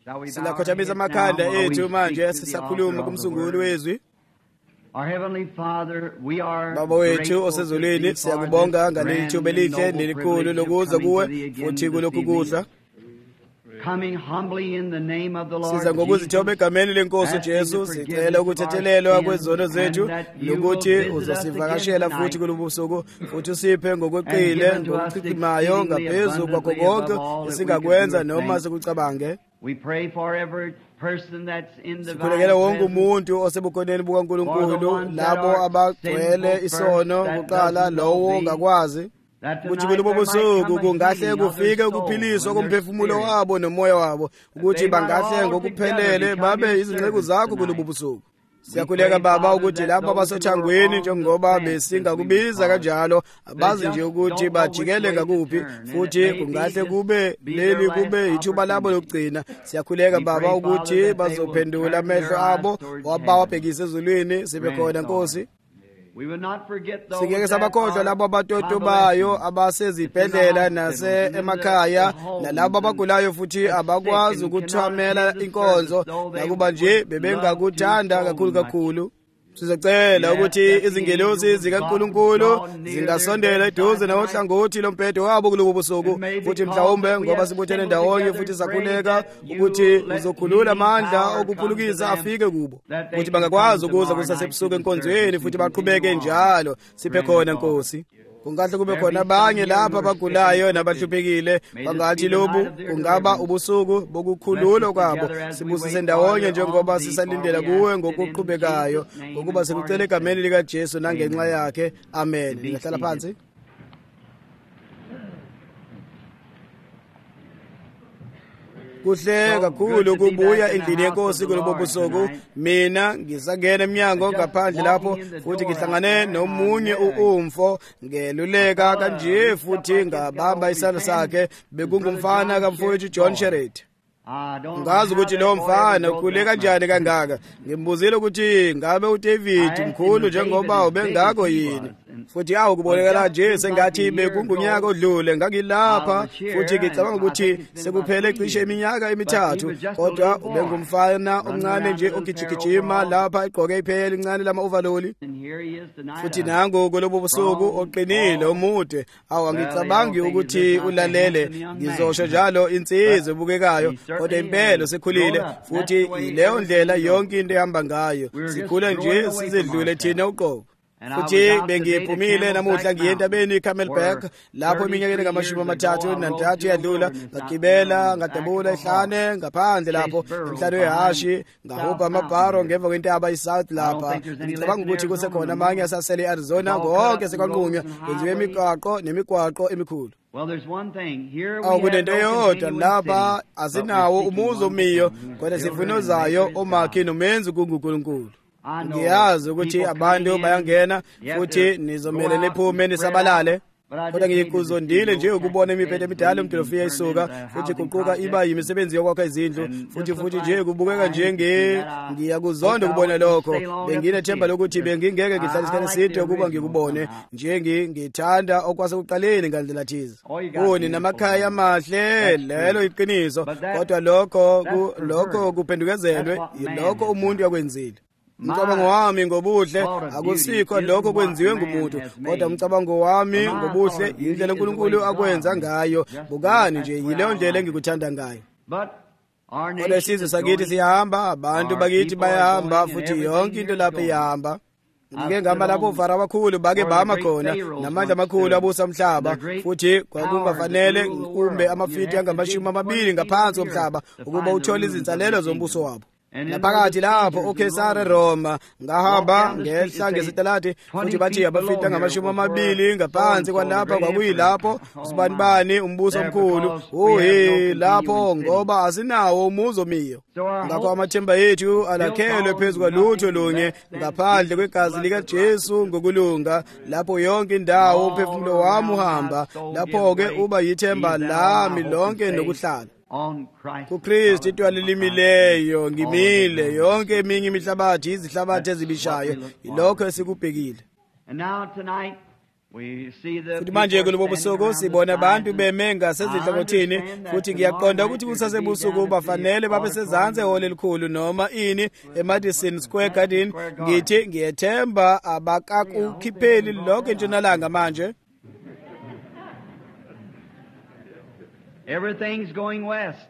Silakhothamisa amakhanda ethu manje sisakhuluma kumsunguli wezwi. Baba wethu osezulwini, siyakubonga ngaleli thuba elihle nelikhulu lokuza kuwe futhi kulokhu kudla. Siza ngokuzithoba egameni lenkosi uJesu, sicela ukuthethelelwa kwezono zethu nokuthi uzosivakashela futhi kulobusuku, futhi usiphe ngokweqile ngokuchichimayo ngaphezu kwakho konke esingakwenza noma sikucabange. Sikhulekela wonke umuntu osebukhoneni bukaNkulunkulu, labo abagcwele isono kuqala, lowo ongakwazi ukuthi kulobo busuku kungahle kufike ukuphiliswa komphefumulo wabo nomoya wabo, ukuthi bangahle ngokuphelele babe izinceku zakho kulobo busuku. Siyakhuleka Baba ukuthi labo abasothangweni njengoba besingakubiza kanjalo abazi nje ukuthi bajikele ngakuphi, futhi kungahle kube leli kube ithuba labo lokugcina. Siyakhuleka Baba ukuthi bazophendula amehlo abo wabawabhekise ezulwini, sibe khona Nkosi. Singeke sabakhohlwa labo abatotobayo abasezibhedlela nase emakhaya, nalabo abagulayo futhi abakwazi ukuthwamela inkonzo, nakuba nje bebengakuthanda kakhulu. Sizocela ukuthi izingelosi zikaNkulunkulu zingasondela eduze nohlangothi lombhedo wabo kulobo busuku, futhi mhlawumbe ngoba sibuthene ndawonye futhi sakhuleka ukuthi uzokhulula amandla okuphulukisa afike kubo, ukuthi bangakwazi ukuza kusasebusuku enkonzweni futhi baqhubeke njalo. Siphe khona Nkosi. Kungahle kube khona abanye lapha abagulayo nabahluphekile, bangathi lobu kungaba ubusuku bokukhululwa kwabo. Sibusise ndawonye njengoba sisalindela kuwe ngokuqhubekayo, ngokuba sikucela egameni likaJesu nangenxa yakhe. Amen. Ngihlala phansi. Kuhle kakhulu kubuya endlini yenkosi kulobo busuku. Mina ngisangena eminyango ngaphandle lapho, futhi ngihlangane nomunye umfo ngeluleka kanje, futhi ngabamba isandla sakhe. Bekungumfana kamfowethu John Sherrett. Ngazi ukuthi lo mfana ukhule kanjani kangaka. Ngimbuzile ukuthi ngabe uDavid mkhulu njengoba ubengako yini, futhi kubonakala nje sengathi bekungunyaka odlule ngangilapha, futhi ngicabanga ukuthi sekuphele cishe iminyaka emithathu, kodwa ubengumfana omncane nje ogijigijima lapha egqoke iphela elincane lama-overall, futhi nango kulobo busuku oqinile omude. Angicabangi ukuthi ulalele, ngizosho njalo insizwa ebukekayo, kodwa impela sekhulile, futhi yileyo ndlela yonke into ehamba ngayo. Sikhule nje sizedlule thina uqobo. Futhi bengiphumile namuhla ngiye entabeni iCamelback, lapho iminyakeni ngama-33 yadlula, ngagibela ngadabula ihlane ngaphandle lapho emhlane wehashi, ngahubha amabharo ngemva kwentaba iSouth lapha. Ngicabanga ukuthi kusekhona amanye asasele e-Arizona, konke sekwanqunywa, kwenziwe nemigwaqo emikhulu. Kunento eyodwa lapha, asinawo umuzi omiyo, kodwa sifunozayo omakhi nomenzi kunguNkulunkulu. Ngiyazi ukuthi abantu bayangena futhi nizomele niphume nisabalale, kodwa ngikuzondile nje ukubona imiphetho emidala umdolofia isuka, futhi kuquka iba yimisebenzi yokwakha izindlu, futhi nje kubukeka nje ngiyakuzonda ukubona lokho. Benginethemba lokuthi bengingeke ngihlale isikhathi eside ukuba ngikubone nje. Ngithanda okwasekuqaleni ngandlela thize. Namakhaya amahle, lelo iqiniso, kodwa lokho kuphendukezelwe yilokho umuntu yakwenzile. Umcabango wami ngobuhle akusikho lokho kwenziwe ngumuntu, kodwa umcabango wami ngobuhle indlela uNkulunkulu akwenza ngayo. Bukani nje yileyo ndlela engikuthanda ngayo. Kodwa isizwe sakithi siyahamba, abantu bakithi bayahamba, futhi yonke into lapho iyahamba. Ngike ngihamba lapho oFaro abakhulu bake bama khona, namandla amakhulu abusa umhlaba, futhi kwakungafanele kumbe amafithi angama-20 ngaphansi komhlaba ukuba uthole izinsalelo zombuso wabo. Naphakathi lapho uKesare Roma ngahamba ngehla ngesitelati, futhi bathi abafithi angama-20 ngaphansi kwalapha kwakuyilapho usibanibani umbuso omkhulu. Lapho ngoba asinawo umuzi omiyo. Ngakho amathemba ethu alakhelwe phezu kwalutho lunye ngaphandle kwegazi likaJesu ngokulunga. Lapho yonke indawo umphefumulo wami uhamba, lapho-ke uba yithemba lami lonke nokuhlala kuKristu idwala elimileyo. Ngimile yonke eminye imihlabathi, izihlabathi ezibishayo, yilokho esikubhekile. futhi manje kulobo busuku sibona abantu beme ngasezinhlangothini, futhi ngiyaqonda ukuthi kusasebusuku bafanele babe sezansi ehholo elikhulu noma ini eMadison Square Garden. Ngithi ngiyethemba abakakukhipheli lokho entshonalanga manje. Everything's going west.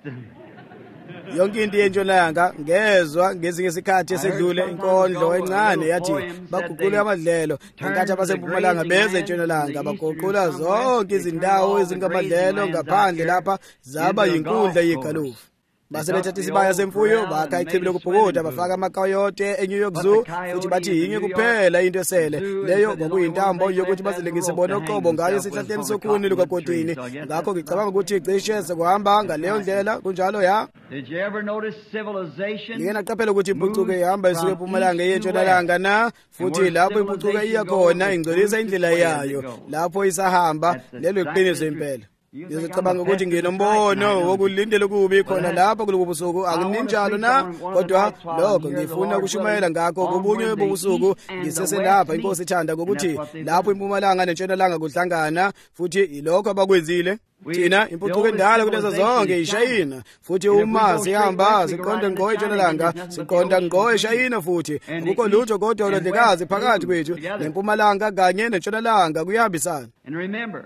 Yonke into yentshonalanga ngezwa ngezinye isikhathi esedlule inkondlo encane yathi baguqule amadlelo ngenkathi abasempumalanga beze entshonalanga baguqula zonke izindawo ezingamadlelo ngaphandle lapha zaba yinkundla yegalufu. Base bethatha isibaya semfuyo bakha ichibi lokubhukuda bafaka amakayote eNew York Zoo, futhi bathi yinye kuphela into esele leyo ngokuyintambo yokuthi bazilengise bona uqobo ngayo esihlahleni sokhuni lukagodini. Ngakho ngicabanga ukuthi cishe sekuhamba ngaleyo ndlela kunjalo ya. Did you ever notice civilization? Ngeke naqaphela ukuthi impucuko ihamba isuke eMpumalanga yentshonalanga na, futhi lapho impucuko iya khona ingcolisa indlela yayo lapho isahamba lelo iqiniso impela. Ngicabanga ukuthi nginombono wokulindela kubi khona lapha kulobu busuku. Akuninjalo na, kodwa lokho ngifuna ukushumayela ngakho kubunye bobusuku ngiseselapha. Inkosi ithanda ngokuthi lapho impumalanga nentshonalanga kuhlangana, futhi ilokho abakwenzile. Thina impucuko endala kulezo zonke iShayina, futhi uma sihamba siqonda ngqo entshonalanga siqonda ngqo eShayina, futhi akukho lutho kodwa olondekazi phakathi kwethu nempumalanga kanye nentshonalanga kuyahambisana. And remember,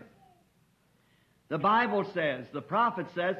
the Bible says, the prophet says,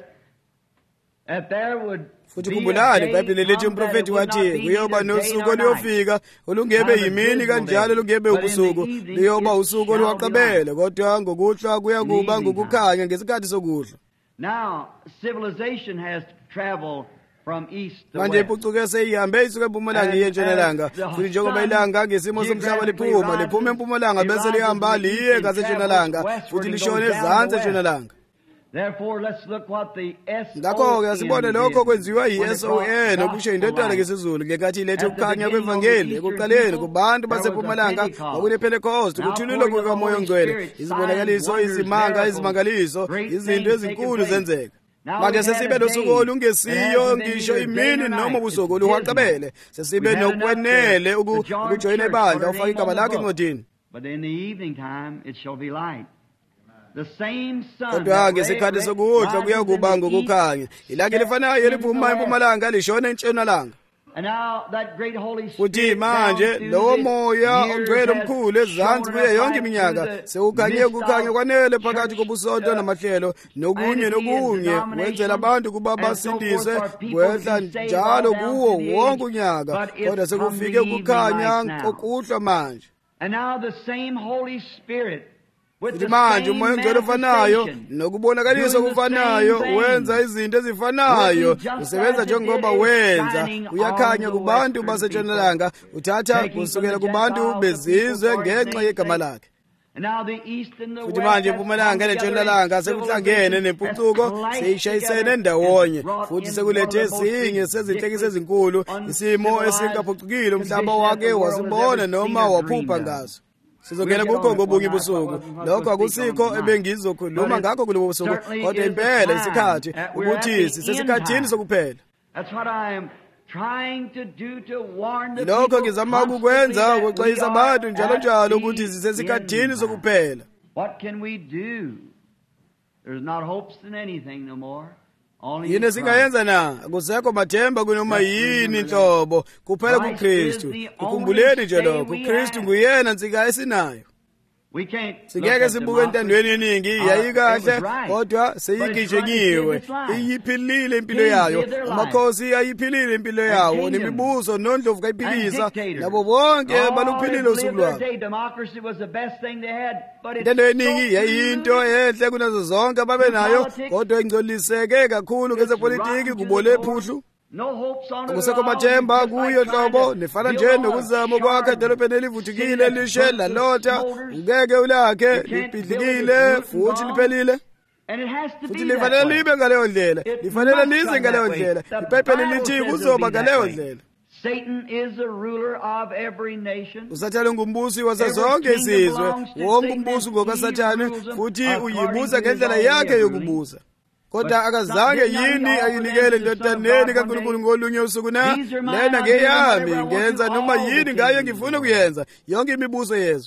that there would futhi kumbulani iBhayibheli lithi umprofeti wathi kuyoba nosuku oluyofika olungebe yimini kanjalo olungebe ubusuku, liyoba usuku oluwaqabele, kodwa ngokuhlwa kuyakuba ngokukhanya ngesikhathi sokudla. Now civilization has traveled from east to manje west. impucuko seyihambe isuke empumalanga yentshonalanga, futhi njengoba ilanga ngesimo somhlaba liphuma empumalanga bese lihamba liye ngasentshonalanga, futhi lishone ezansi entshonalanga. Therefore, let's look what the ngakho-ke asibone lokho SON kwenziwa did when it brought yi-SON okusho indodana gospel ngesizulu ngenkathi ilethe At the ukukhanya beginning kwevangeli of the ekuqaleni Eastern kubantu people, basempumalanga there was a kwakunePentecost, Now ukuthululwa pouring of the kukamoya Holy ongcwele, Spirit, izibonakaliso, signs, izimanga, wonders, izimangaliso, great izinto things ezinkulu taking place. zenzeka. Now Manje we have sesibe a nosuku day olungesiyo that hasn't been ngisho either day imini or noma night. ubusuku It's oluwaqabele. dismal. Sesibe We had enough nokwenele to join ukujoyina church, ibandla put our ufaka name igama on the lakho book. encwadini. But in the evening time it shall be light. The same sun Kodwa that ngesikhathi sokudla kuyakuba ngokukhanya, ilanga elifanayo liphuma empumalanga lishona entshonalanga. And now that great Holy Futhi Spirit manje down through lowo the moya years ongcwele has omkhulu ezansi shown kuye us yonke right iminyaka through the sewukhanye midst ukukhanya of kwanele phakathi church, kobusonto namahlelo nokunye and nokunye denominations, wenzela abantu kuba and so basindise forth for people kwehla to be saved njalo all down kuwo through the wonke age. unyaka, But it's kodwa come sekufike the evening ukukhanya light now. kokuhlwa manje. And now the same Holy Spirit with Futhi the manje same umoya ongcwele ofanayo manifestation nokubonakaliswa doing the kufanayo same wenza thing, izinto ezifanayo, working just usebenza as it njengoba did, is wenza, shining uyakhanya on the kubantu western basentshonalanga, uthatha taking kusukela from the kubantu Gentiles the bezizwe people for his ngenxa name's yegama sake. lakhe. And now the east and the Futhi west manje has impumalanga come together nentshonalanga in sekuhlangene civilization, nempucuko has clashed seyishayisene together, ndawonye, and brought futhi in sekulethe one of the most esinye sezinhlekisa ridiculous, ezinkulu, isimo uncivilized esingaphucukile umhlaba condition wake that the world has wasibona ever noma seen or waphupha dreamed of. ngaso. Sizongena We'll get kukho on it ngobunye one night, busuku, what I lokho was speaking akusikho on tonight. ebengizokhuluma But it ngakho kulobo busuku, certainly kodwa is impela the isikhathi time that we're at ukuthi the end sisesikhathini time. sokuphela. That's what I am trying to do, to warn the Lokho people ngizama constantly ukukwenza that we ukuxwayisa abantu are njalo at njalo ukuthi the sisesikhathini end time. sokuphela. What can we do? There's not hopes in anything no more. Only Yini in Christ. singayenza na? Akusekho mathemba kunoma Just yini remember inhlobo, kuphela Christ kuKristu. is the Ukhumbuleni only nje stay lokho, we uKristu have. nguyena nsika esinayo. We can't look Singeke at sibuke entandweni democracy. yeningi yayikahle It was right. kodwa But it's right, seyigishenyiwe, it's lived its life. iyiphilile impilo Kings yayo, lived their life. amakhosi ayiphilile impilo yawo, kingdoms. nemibuso nondlovu And kayiphilisa, dictators. nabo bonke All baluphilile have usuku lived their lwabo. day. Democracy was the best thing they had, but it's Intando yeningi so yayinto polluted. enhle kunazo zonke ababe nayo, Politics. kodwa ingcoliseke kakhulu It's ngezepolitiki, rotten to kubole the core. phuhlu. No hopes on it at Akusekho all. mathemba It's just kuyo like trying hlobo, to nifana build nje on a nokuzama ukwakha shard edolobheni city elivuthikile that lishe burst with lalotha, smoulders. ungeke ulakhe You can't build it, libhidlikile it's root and futhi gone. liphelile. And it has to Futhi be that lifanele way. libe ngaleyo ndlela, It lifanele must lize come ngaleyo that way. ndlela. The Iphepha Bible lithi says it'll kuzoba be that ngaleyo way. ndlela. Satan is the ruler of every nation. usathane ngumbusi wazo Every zonke kingdom izizwe, belongs to wonke Satan, umbusi and ngokasathane, he rules them futhi according uyibusa to his ngendlela own yakhe way of yokubusa. Kodwa But akazange did not he yini offer ayinikele them to the Son of endodaneni God kaNkulunkulu one day? ngolunye usuku na? These are mine, Lena I'll do them ngeyami, whatever I want ngenza to, noma all the yini ngayo kingdoms ngifuna of the world. ukuyenza, yonke imibuso yezwe.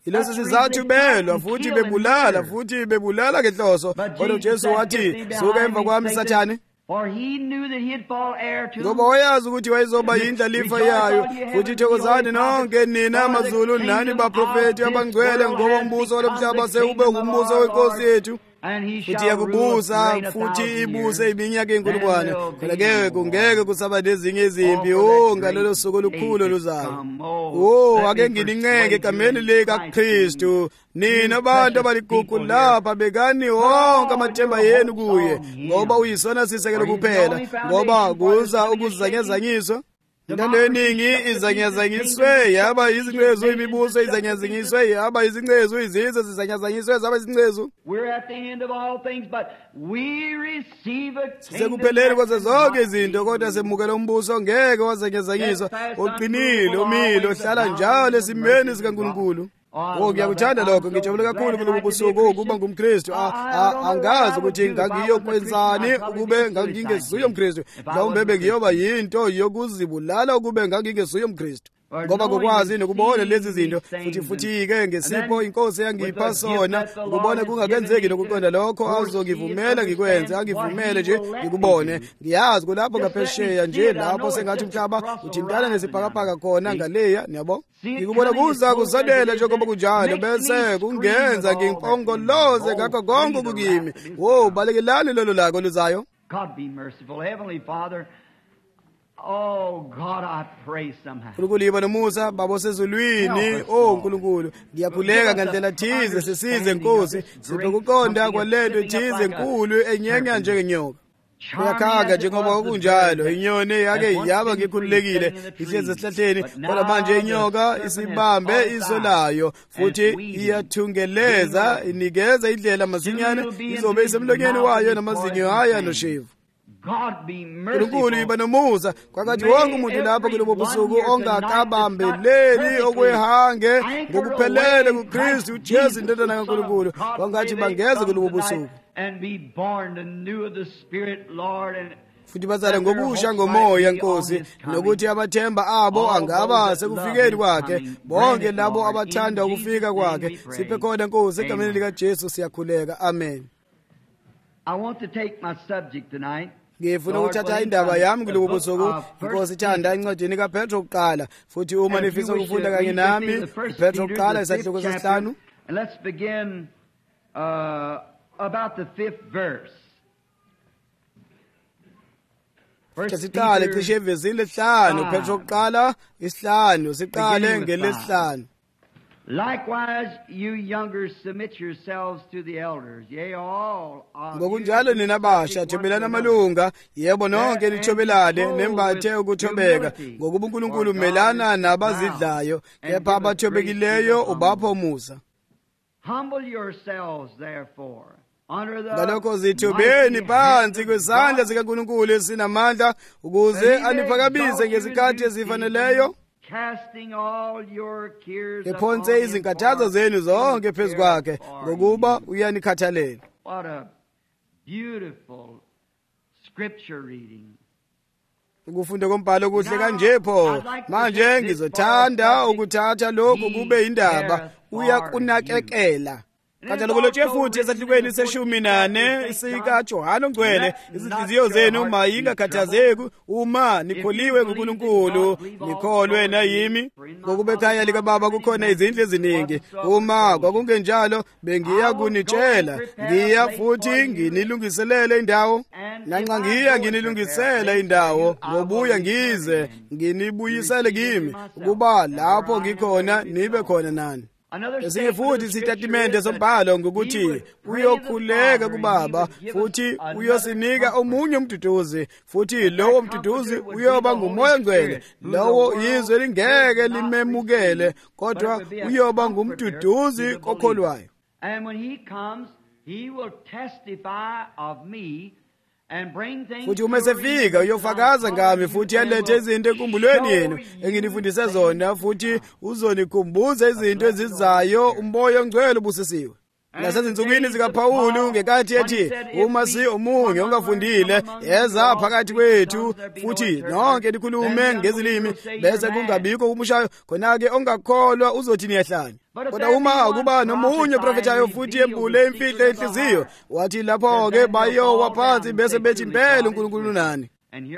Ilesi sizathu belwa futhi bebulala futhi bebulala ngenhloso. Kodwa uJesu wathi, "Suka emva kwami Sathane." Ngoba wayazi ukuthi wayezoba yindlalifa yayo. Futhi thokozani nonke nina amazulu nani baprofeti abangcwele ngoba umbuso womhlaba sewube ngumbuso wenkosi yethu. Futhi yakubusa futhi ibuse iminyaka enkulungwane. Khona-ke kungeke kusaba nezinye izimpi ngalolo suku olukhulu oluzayo. Ake nginincenge egameni likaKristu. Nina abantu abaligugu lapha bekani wonke amathemba yenu kuye, ngoba uyisona sisekelo kuphela, ngoba kuza ukuzanyazanyiswa. Intando yeningi izanyazanyiswe yaba izingcezu, imibuso izanyazanyiswe yaba izingcezu, izizwe zizanyazanyiswe zaba izingcezu. Sisekupheleni kwazo zonke izinto, kodwa semukela umbuso ngeke wazanyazanyiswa, oqinile, omile, ohlala njalo esimeni sikaNkulunkulu. Ngiyakuthanda lokho, ngijabule kakhulu kulobu busuku ukuba ngumKristu. Angazi ukuthi ngangiyokwenzani ukube ngangingesuye umKristu. Mhlawumbe bengiyoba yinto yokuzibulala ukube ngangingesuye umKristu. Ngoba ngokwazi nokubona lezi zinto futhi-ke ngesipho inkosi yangipha sona, ukubona kungakenzeki nokuqonda lokho azongivumela ngikwenze, angivumele nje ngikubone. Ngiyazi kulapho ngaphesheya nje, lapho sengathi umhlaba uthintana nesibhakabhaka khona ngaleya, niyabo. Ngikubona kuza kusondela njengoba kunjalo, bese kungenza ngimpongoloze ngakho konke kukimi. Balekelani lolo lako luzayo. God be merciful, Heavenly Father. Oh God, I pray somehow. Nkulunkulu yiba nomusa, Baba sezulwini. Nkulunkulu, ngiyakhuleka ngandlela thize sisize Nkosi, siphe ukuqonda kwalento thize enkulu enyenya njengenyoka. Uyakhanga njengoba kunjalo, inyoni yake yaba ngikhululekile ihlezi esihlahleni, kodwa manje inyoka isibambe iso layo futhi iyathungeleza, inikeza indlela masinyane, izobe isemlonyeni wayo namazinyo ayo anoshevu. Nkulunkulu yiba nomusa kwakathi wonke umuntu lapho kulobo busuku ongakabambeleli okwehange ngokuphelele kuKristu uJesu indodana kaNkulunkulu, kwangathi bangeze kulobo busuku futhi bazale ngokusha ngomoya Nkosi, nokuthi amathemba abo angaba sekufikeni kwakhe. Bonke labo abathanda ukufika kwakhe siphe khona Nkosi, egameni likaJesu siyakhuleka. Amen. I want to take my subject tonight. Ngifuna ukuthatha indaba yami kulobu busuku. Inkosi ithanda encwadini kaPetro kuqala, futhi uma nifisa ukufunda kanye nami Petro kuqala isihloko sesihlanu. And let's begin about the 5th verse. Siqale cishe evezini lesihlanu, Petro kuqala isihlanu, siqale ngelesihlanu. Likewise, you younger, submit yourselves to the elders. Yea, all of ngokunjalo nina abasha thobelana amalunga, yebo nonke nithobelane, nembathe ukuthobeka, ngokuba uNkulunkulu umelana nabazidlayo, kepha abathobekileyo ubapha umusa. Humble yourselves therefore under the ngalokho zithobeni phansi kwesandla sikaNkulunkulu esinamandla, ukuze aniphakamise ngesikhathi esifaneleyo, casting all your cares ephonse izinkathazo zenu zonke phezu kwakhe, ngokuba uyanikhathalela. What a beautiful scripture reading. Ukufunda kombhalo kuhle kanje pho. Manje ngizothanda ukuthatha lokhu kube indaba uyakunakekela. Kanjalo kulotshe futhi esahlukweni se-14 sikaJohane oNgcwele, izinhliziyo zenu mayingakhathazeki uma nikholiwe nguNkulunkulu, nikholwe nayimi. Ngokuba ekhaya likaBaba kukhona izindlu eziningi. Uma kwakungenjalo bengiya kunitshela, ngiya futhi nginilungiselele indawo. Nanxa ngiya nginilungisela indawo, ngobuya ngize nginibuyisele kimi, ukuba lapho ngikhona nibe khona nani. Esinye futhi isitatimende sombhalo ngokuthi uyokhuleka kuBaba futhi uyosinika omunye umduduzi, futhi lowo mduduzi uyoba nguMoya oNgcwele. Lowo izwe lingeke limemukele, kodwa uyoba ngumduduzi kokholwayo. And when he comes, he will testify of me and bring things. Futhi uma sefika uyofakaza ngami futhi alethe izinto enkumbulweni yenu enginifundise zona, futhi uzonikhumbuza izinto ezizayo uMoya oNgcwele ubusisiwe. nasezinsukwini zikaPawulu ngekathi ethi uma omunye ongafundile eza phakathi kwethu futhi nonke likhulume ngezilimi bese kungabikho umushayo khona-ke ongakholwa uzothi niyahlanya. Kodwa uma kuba nomunye oprofethayo futhi embule imfihlo enhliziyo wathi lapho-ke bayowa phansi bese bethi impela uNkulunkulu nani.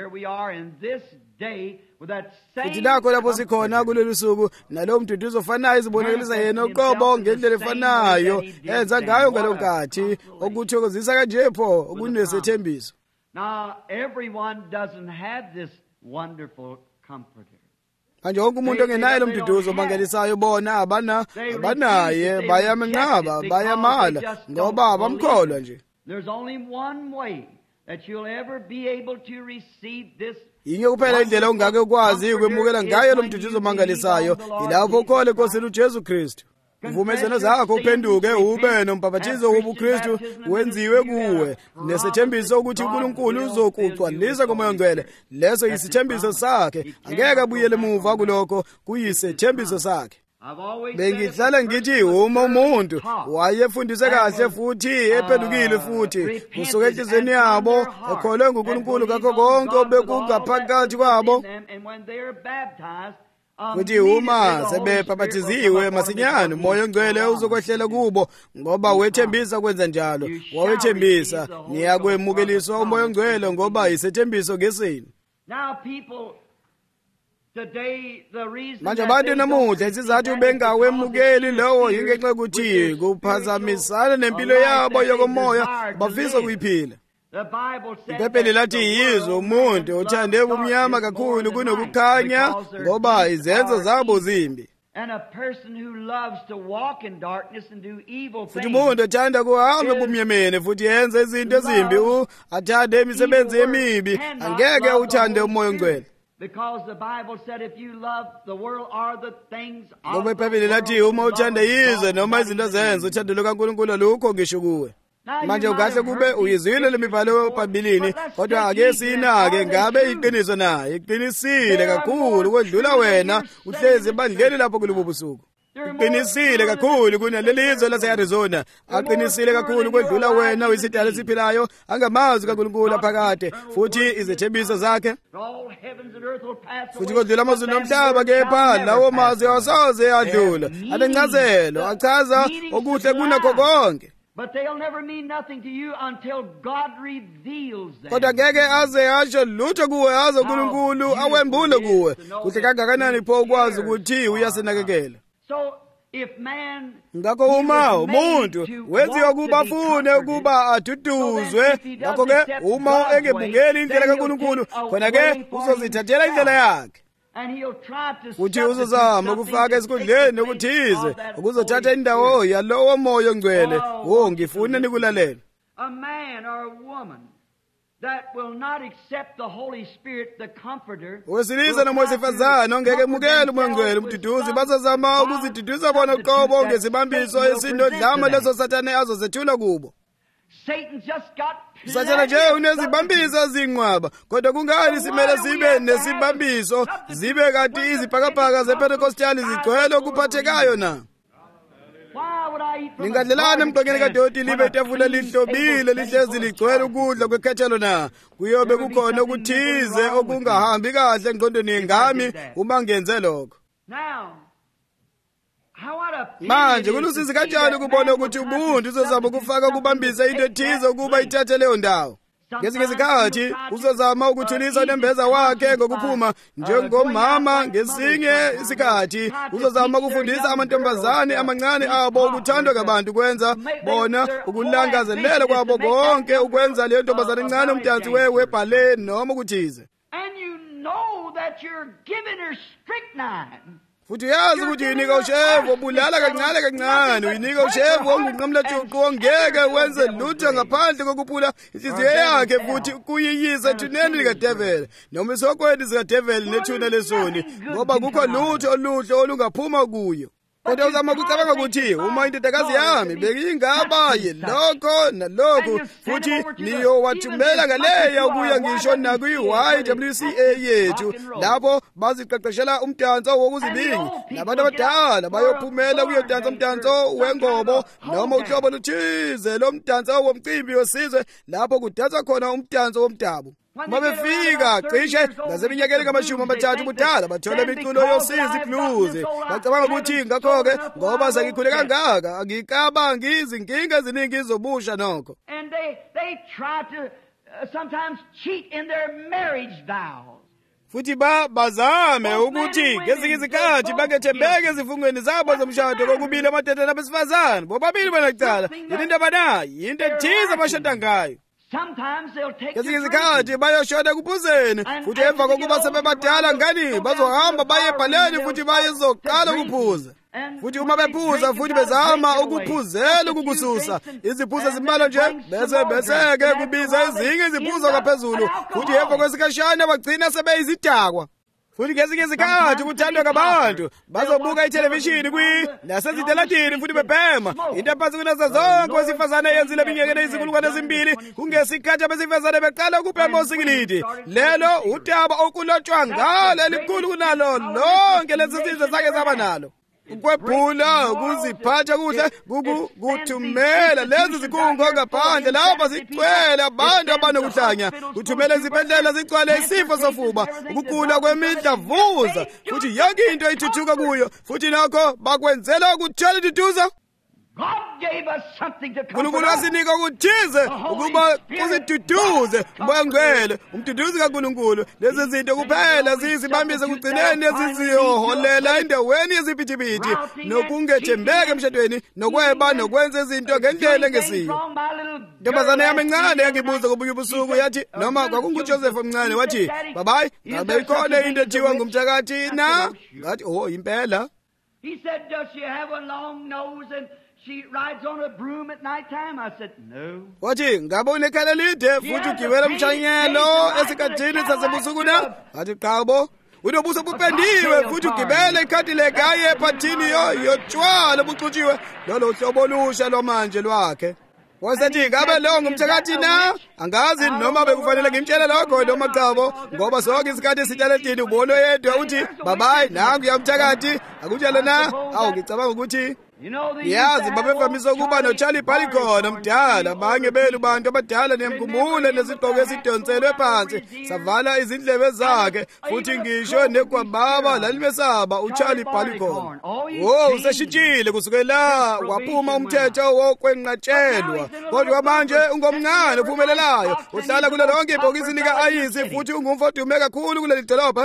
Futhi nakho lapho sikhona kulolu suku nalowo mduduzo ofanayo izibonakalisa yena uqobo ngendlela efanayo enza ngayo ngalo nkathi okuthokozisa kanje pho okunesethembiso. Now everyone doesn't have this wonderful comforter. Manje wonke umuntu ongenaye lo mduduzo omangalisayo bona abanaye bayamenqaba bayamala ngoba bamkholwa nje. There's only one way that you'll ever be able to receive this. Inye kuphela indlela ongake ukwazi ukwemukela ngayo lo mduduzo omangalisayo ilapho ukhole enkosini uJesu Kristu. Uvume izono zakho uphenduke ube nombhaphathizo wobuKristu wenziwe kuwe nesethembiso ukuthi uNkulunkulu uzokugcwalisa ngoMoya Ngcwele. Leso yisithembiso sakhe, angeke abuyele emuva kulokho, kuyisethembiso sakhe. Bengihlala ngithi uma umuntu wayefundise kahle futhi ephendukile futhi kusuka enhliziyweni yabo ekholwe nguNkulunkulu kakho konke obekungaphakathi kwabo, futhi uma sebebhaphathiziwe masinyane uMoya Ngcwele uzokwehlela kubo ngoba wethembisa kwenza njalo. Wawethembisa niyakwemukeliswa uMoya Ngcwele ngoba yisethembiso ngesini. Manje abantu namuhla isizathu bengawemukeli lowo yingenxa yokuthi kuphazamisana nempilo yabo yokomoya bafisa kuyiphila. Ibhayibheli lathi yizwe umuntu othande ubumnyama kakhulu kunokukhanya ngoba izenzo zabo zimbi. Futhi umuntu othanda kuhamba ebumnyameni futhi yenze izinto ezimbi athande imisebenzi emibi angeke uthande uMoya Ngcwele. Ngoba iBhayibheli lathi uma uthanda yizwe noma izinto zenza uthando lukaNkulunkulu alukho ngisho kuwe. Manje ungahle kube uyizwile lemibhalo eBhayibhelini kodwa ake sinake ngabe iqiniso naye iqinisile kakhulu ukwedlula wena uhlezi ebandleni lapho kulobu busuku. Iqinisile kakhulu kunalelizwe lase-Arizona, aqinisile kakhulu ukwedlula wena uyisidalwa esiphilayo angamazi kaNkulunkulu aphakade futhi izethembiso zakhe. Futhi kodlula amazulu nomhlaba kepha lawo mazwi awasoze adlula, anencazelo achaza okuhle kunakho konke. But they'll never mean nothing to you until God reveals them. Kodwa ngeke aze asho lutho kuwe aze uNkulunkulu awembule kuwe. Kuhle kangakanani pho ukwazi ukuthi uyasinakekela. So if man ngakho uma umuntu wenziwa kuba afune ukuba aduduzwe, ngakho-ke uma engebungeli indlela kaNkulunkulu khona-ke uzozithathela indlela yakhe. Futhi uzozama ukufaka esikhundleni okuthize ukuzothatha indawo yalowo Moya Ngcwele. Ngifuna nikulalela. A man or a woman that will not accept the Holy Spirit, the Comforter, wesilisa noma wesifazane ongeke emukele uMoya Ngcwele umduduzi bazozama ukuziduduza bona uqobo ngezibambiso esindodlama leso Sathane azozethula kubo. Sathane nje unezibambiso ezinqwaba, kodwa kungani simele sibe nesibambiso zibe kanti izibhakabhaka zePentecostali zigcwele okuphathekayo na? Ningadlelana emgqonyeni kadoti libe itafula lihlobile lihlezi ligcwele ukudla kwekhethelo na? Kuyobe kukhona okuthize okungahambi kahle engqondweni yengami uma ngenze lokho. Manje kulusizi kanjani ukubona ukuthi ubuntu uzozama ukufaka ukubambisa into ethize ukuba ithathe leyo ndawo. Ngezinye izikhathi uzozama ukuthulisa unembeza wakhe ngokuphuma njengomama, ngesinye isikhathi uzozama ukufundisa amantombazane amancane abo ukuthandwa ngabantu kwenza bona ukulangazelela kwabo konke ukwenza leyo ntombazane encane umdansi webhalet noma ukuthize. Futhi uyazi ukuthi uyinika ushevu obulala kancane kancane, uyinika ushevu ongunqamla juqu ongeke wenze lutho ngaphandle kokuphula inhliziyo yakhe futhi kuyiyisa ethuneni likadeveli noma isokweni zikadeveli nethuna lesoni, ngoba kukho lutho oluhle olungaphuma kuyo. kodwa uzama ukucabanga ukuthi uma indodakazi yami bekingaba yilokho nalokhu futhi niyowathumela ngaleya ukuya ngisho nakwi-YWCA yethu lapho baziqeqeshela umdanso wokuzibinga, nabantu abadala bayophumela ukuyodansa umdanso wengobo noma uhlobo luthize lomdanso womcimbi wesizwe lapho kudanswa khona umdanso womdabu. Uma befika cishe ngaseminyakeni ka-30 budala bathole imiculo yosizi blues, bacabanga ukuthi ngakho-ke ngoba sengikhule kangaka angikabangi izinkinga eziningi zobusha nokho. And they try to sometimes cheat in their marriage vows. Futhi bazame ukuthi ngezinye izikhathi bangethembeke ezifungweni zabo zomshado kokubili amadoda nabesifazane bobabili banacala yini into abanayo yinto ethize abashada ngayo. Ngezinye izikhathi bayoshoda kuphuzeni futhi emva kokuba sebebadala ngani bazohamba baye ebhaleni futhi bayezoqala ukuphuza. Futhi uma bephuza futhi bezama ukuphuzela ukukususa iziphuzo ezimbalwa nje bese-ke kubiza ezinye iziphuzo ngaphezulu futhi emva kwesikhashana bagcina sebeyizidakwa. Futhi ngezinye izikhathi kuthandwa ngabantu bazobuka ithelevishini nasezitelatini futhi bebhema into ephansi kunazo zonke wesifazane eyenzile eminyakeni eyizinkulungwane ezimbili kungesikhathi abesifazane beqala ukubhema osikilidi. Lelo udaba okulotshwa ngalo elikhulu kunalo lonke lezi sizwe zake zaba nalo. Ukwephula, ukuziphatha kuhle, kuthumela lezi zikhungo ngaphandle lapha zigcwele abantu abanokuhlanya, kuthumela izibhedlela zigcwele isifo sofuba, ukugula kwemidlavuza futhi yonke into ithuthuka kuyo futhi nakho bakwenzela ukuthola iduduza. uNkulunkulu asinika ukuthize ukuba kuziduduze umoya ngcwele, umduduzi kaNkulunkulu. Lezi zinto kuphela zizibambise kugcineni eziziyoholela endaweni yeziphithiphithi nokungethembeki emshadweni nokweba nokwenza izinto ngendlela engesiyo. Intombazane yami encane yangibuza kobunye ubusuku yathi, noma kwakunguJoseph omncane, wathi, babayi, ngabe ikhona into ethiwa ngumthakathi na? Ngathi, oh, impela. He said, does she have a long nose and she rides on a broom at night time? I said, no. Wathi, ngabe unekhala lide futhi ugibela umshanyelo esikhathini sasebusuku na? Wathi, qabo. Unobuso bupendiwe futhi ugibela iCadillac aye ephathini yotshwala obuxutshiwe lolo hlobo olusha lwamanje lwakhe. Wasethi, ngabe lo ngumthakathi na? Angazi noma bekufanele ngimtshele lokho noma qabo, ngoba sonke isikhathi esitaletini ubona yedwa uthi, babayi, nangu yamthakathi, akutshele na? Awu, ngicabanga ukuthi yazi babevamisa ukuba noCharlie Parker omdala, abanye belu bantu abadala nemkhumbule nesigqoko esidonselwe phansi savala izindlebe zakhe futhi ngisho negwababa lalimesaba uCharlie Parker. Oh, useshintshile kusukela waphuma umthetho wokwenqatshelwa, kodwa manje ungomncane ophumelelayo, uhlala kulo lonke ibhokisi lika-ayisi futhi ungumfodume kakhulu kuleli dolobha.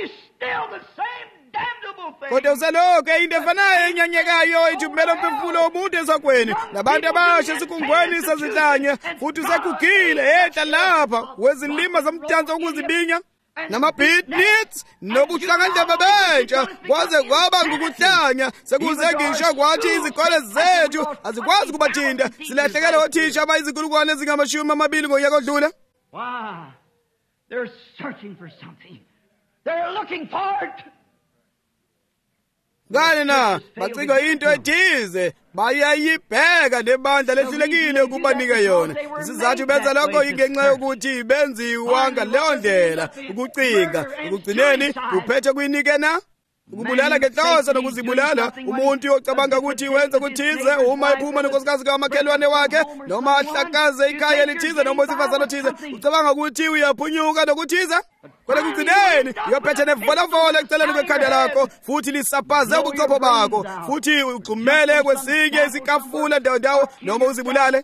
Kodwa uselokhu into efanayo enyanyekayo ijubela umphefumulo womuntu esakweni nabantu abasha esikhungweni sezihlanye futhi usekugile ehla lapha wezilima zomdanso wokuzibinya nama-beatniks nobuhlakandlebe bentsha kwaze kwaba ngukuhlanya sekuze ngisho kwathi izikole zethu azikwazi ukubathinta silahlekelwe othisha abayizinkulungwane ezingama-20 ngonyaka odlule. Why? They're searching for something. They're looking for it. Ngani na bacinga into ethize bayayibheka nebandla lehlulekile ukubanika yona. Isizathu benza lokho ingenxa yokuthi benziwa ngaleyo ndlela ukucinga ukugcineni kuphethe kuyinike na ukubulala ngenhloso nokuzibulala. Umuntu ocabanga ukuthi wenza ukuthize uma ephuma nonkosikazi kamakhelwane wakhe noma ahlakaze ikhaya elithize noma isifazane othize ucabanga ukuthi uyaphunyuka nokuthize, kodwa kugcineni uyophethe nevolavola eceleni kwekhanda lakho futhi lisapaze ubuchopho bakho futhi ugcumele kwesinye isikafula ndawo noma uzibulale.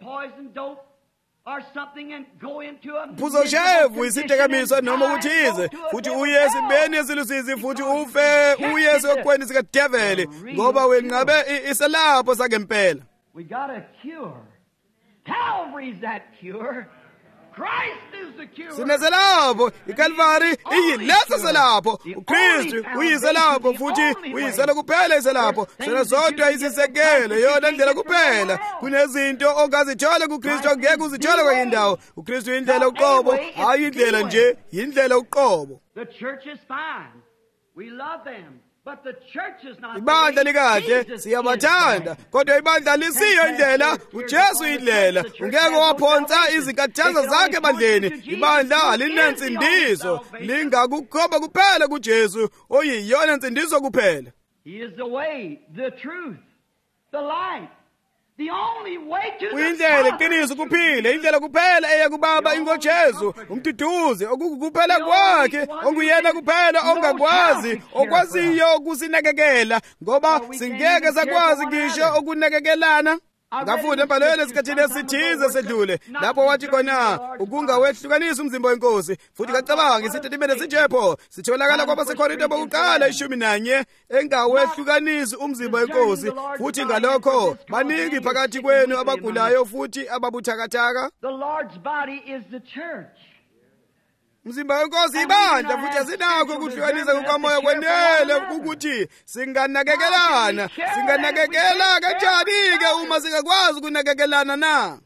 Phuzo shevu isitekamiso noma ukuthize futhi uye esibeni esilusizi futhi ufe uye esekweni sikadeveli ngoba wenqabe iselapho sakempela. We got a cure. Calvary's that cure. Christ is the cure. Sineselapho, iCalvary iyileso selapho. UKristu uyiselapho futhi uyisela kuphela iselapho. Sona sodwa isisekelo yona ndlela kuphela. Kunezinto ongazithola kuKristu ongeke uzithola kwenye indawo. UKristu indlela uqobo, hayi indlela nje, indlela uqobo. The church is fine. We love them. ibandla likahle siyabathanda, kodwa ibandla lisiyo indlela, uJesu indlela. Ungeke waphonsa izinkathazo zakhe ebandleni. Ibandla alinensindiso, lingakukhomba kuphela kuJesu oyiyona nsindiso kuphela. He is the way, the truth, the light. The only way to the Uyindlela iqiniso kuphile, indlela kuphela eya kuBaba ingoJesu, umduduzi okukuphela kwakhe, onguyena kuphela ongakwazi, okwaziyo ukusinakekela, ngoba singeke sakwazi ngisho ukunakekelana. Ngafunda embhalweni esikhathini esithize sedlule lapho wathi khona ukungawehlukanisa umzimba wenkosi, futhi kacabanga isitatimende sinjepho sitholakala kwabaseKorinte bokuqala 11 engawehlukanisi umzimba wenkosi, futhi ngalokho baningi phakathi kwenu abagulayo futhi ababuthakathaka. The Lord's body is the church. Umzimba wenkosi ibandla, futhi asinakho ukuhlukanisa kukamoya kwenele ukuthi singanakekelana. Singanakekela kanjani-ke uma singakwazi ukunakekelana na?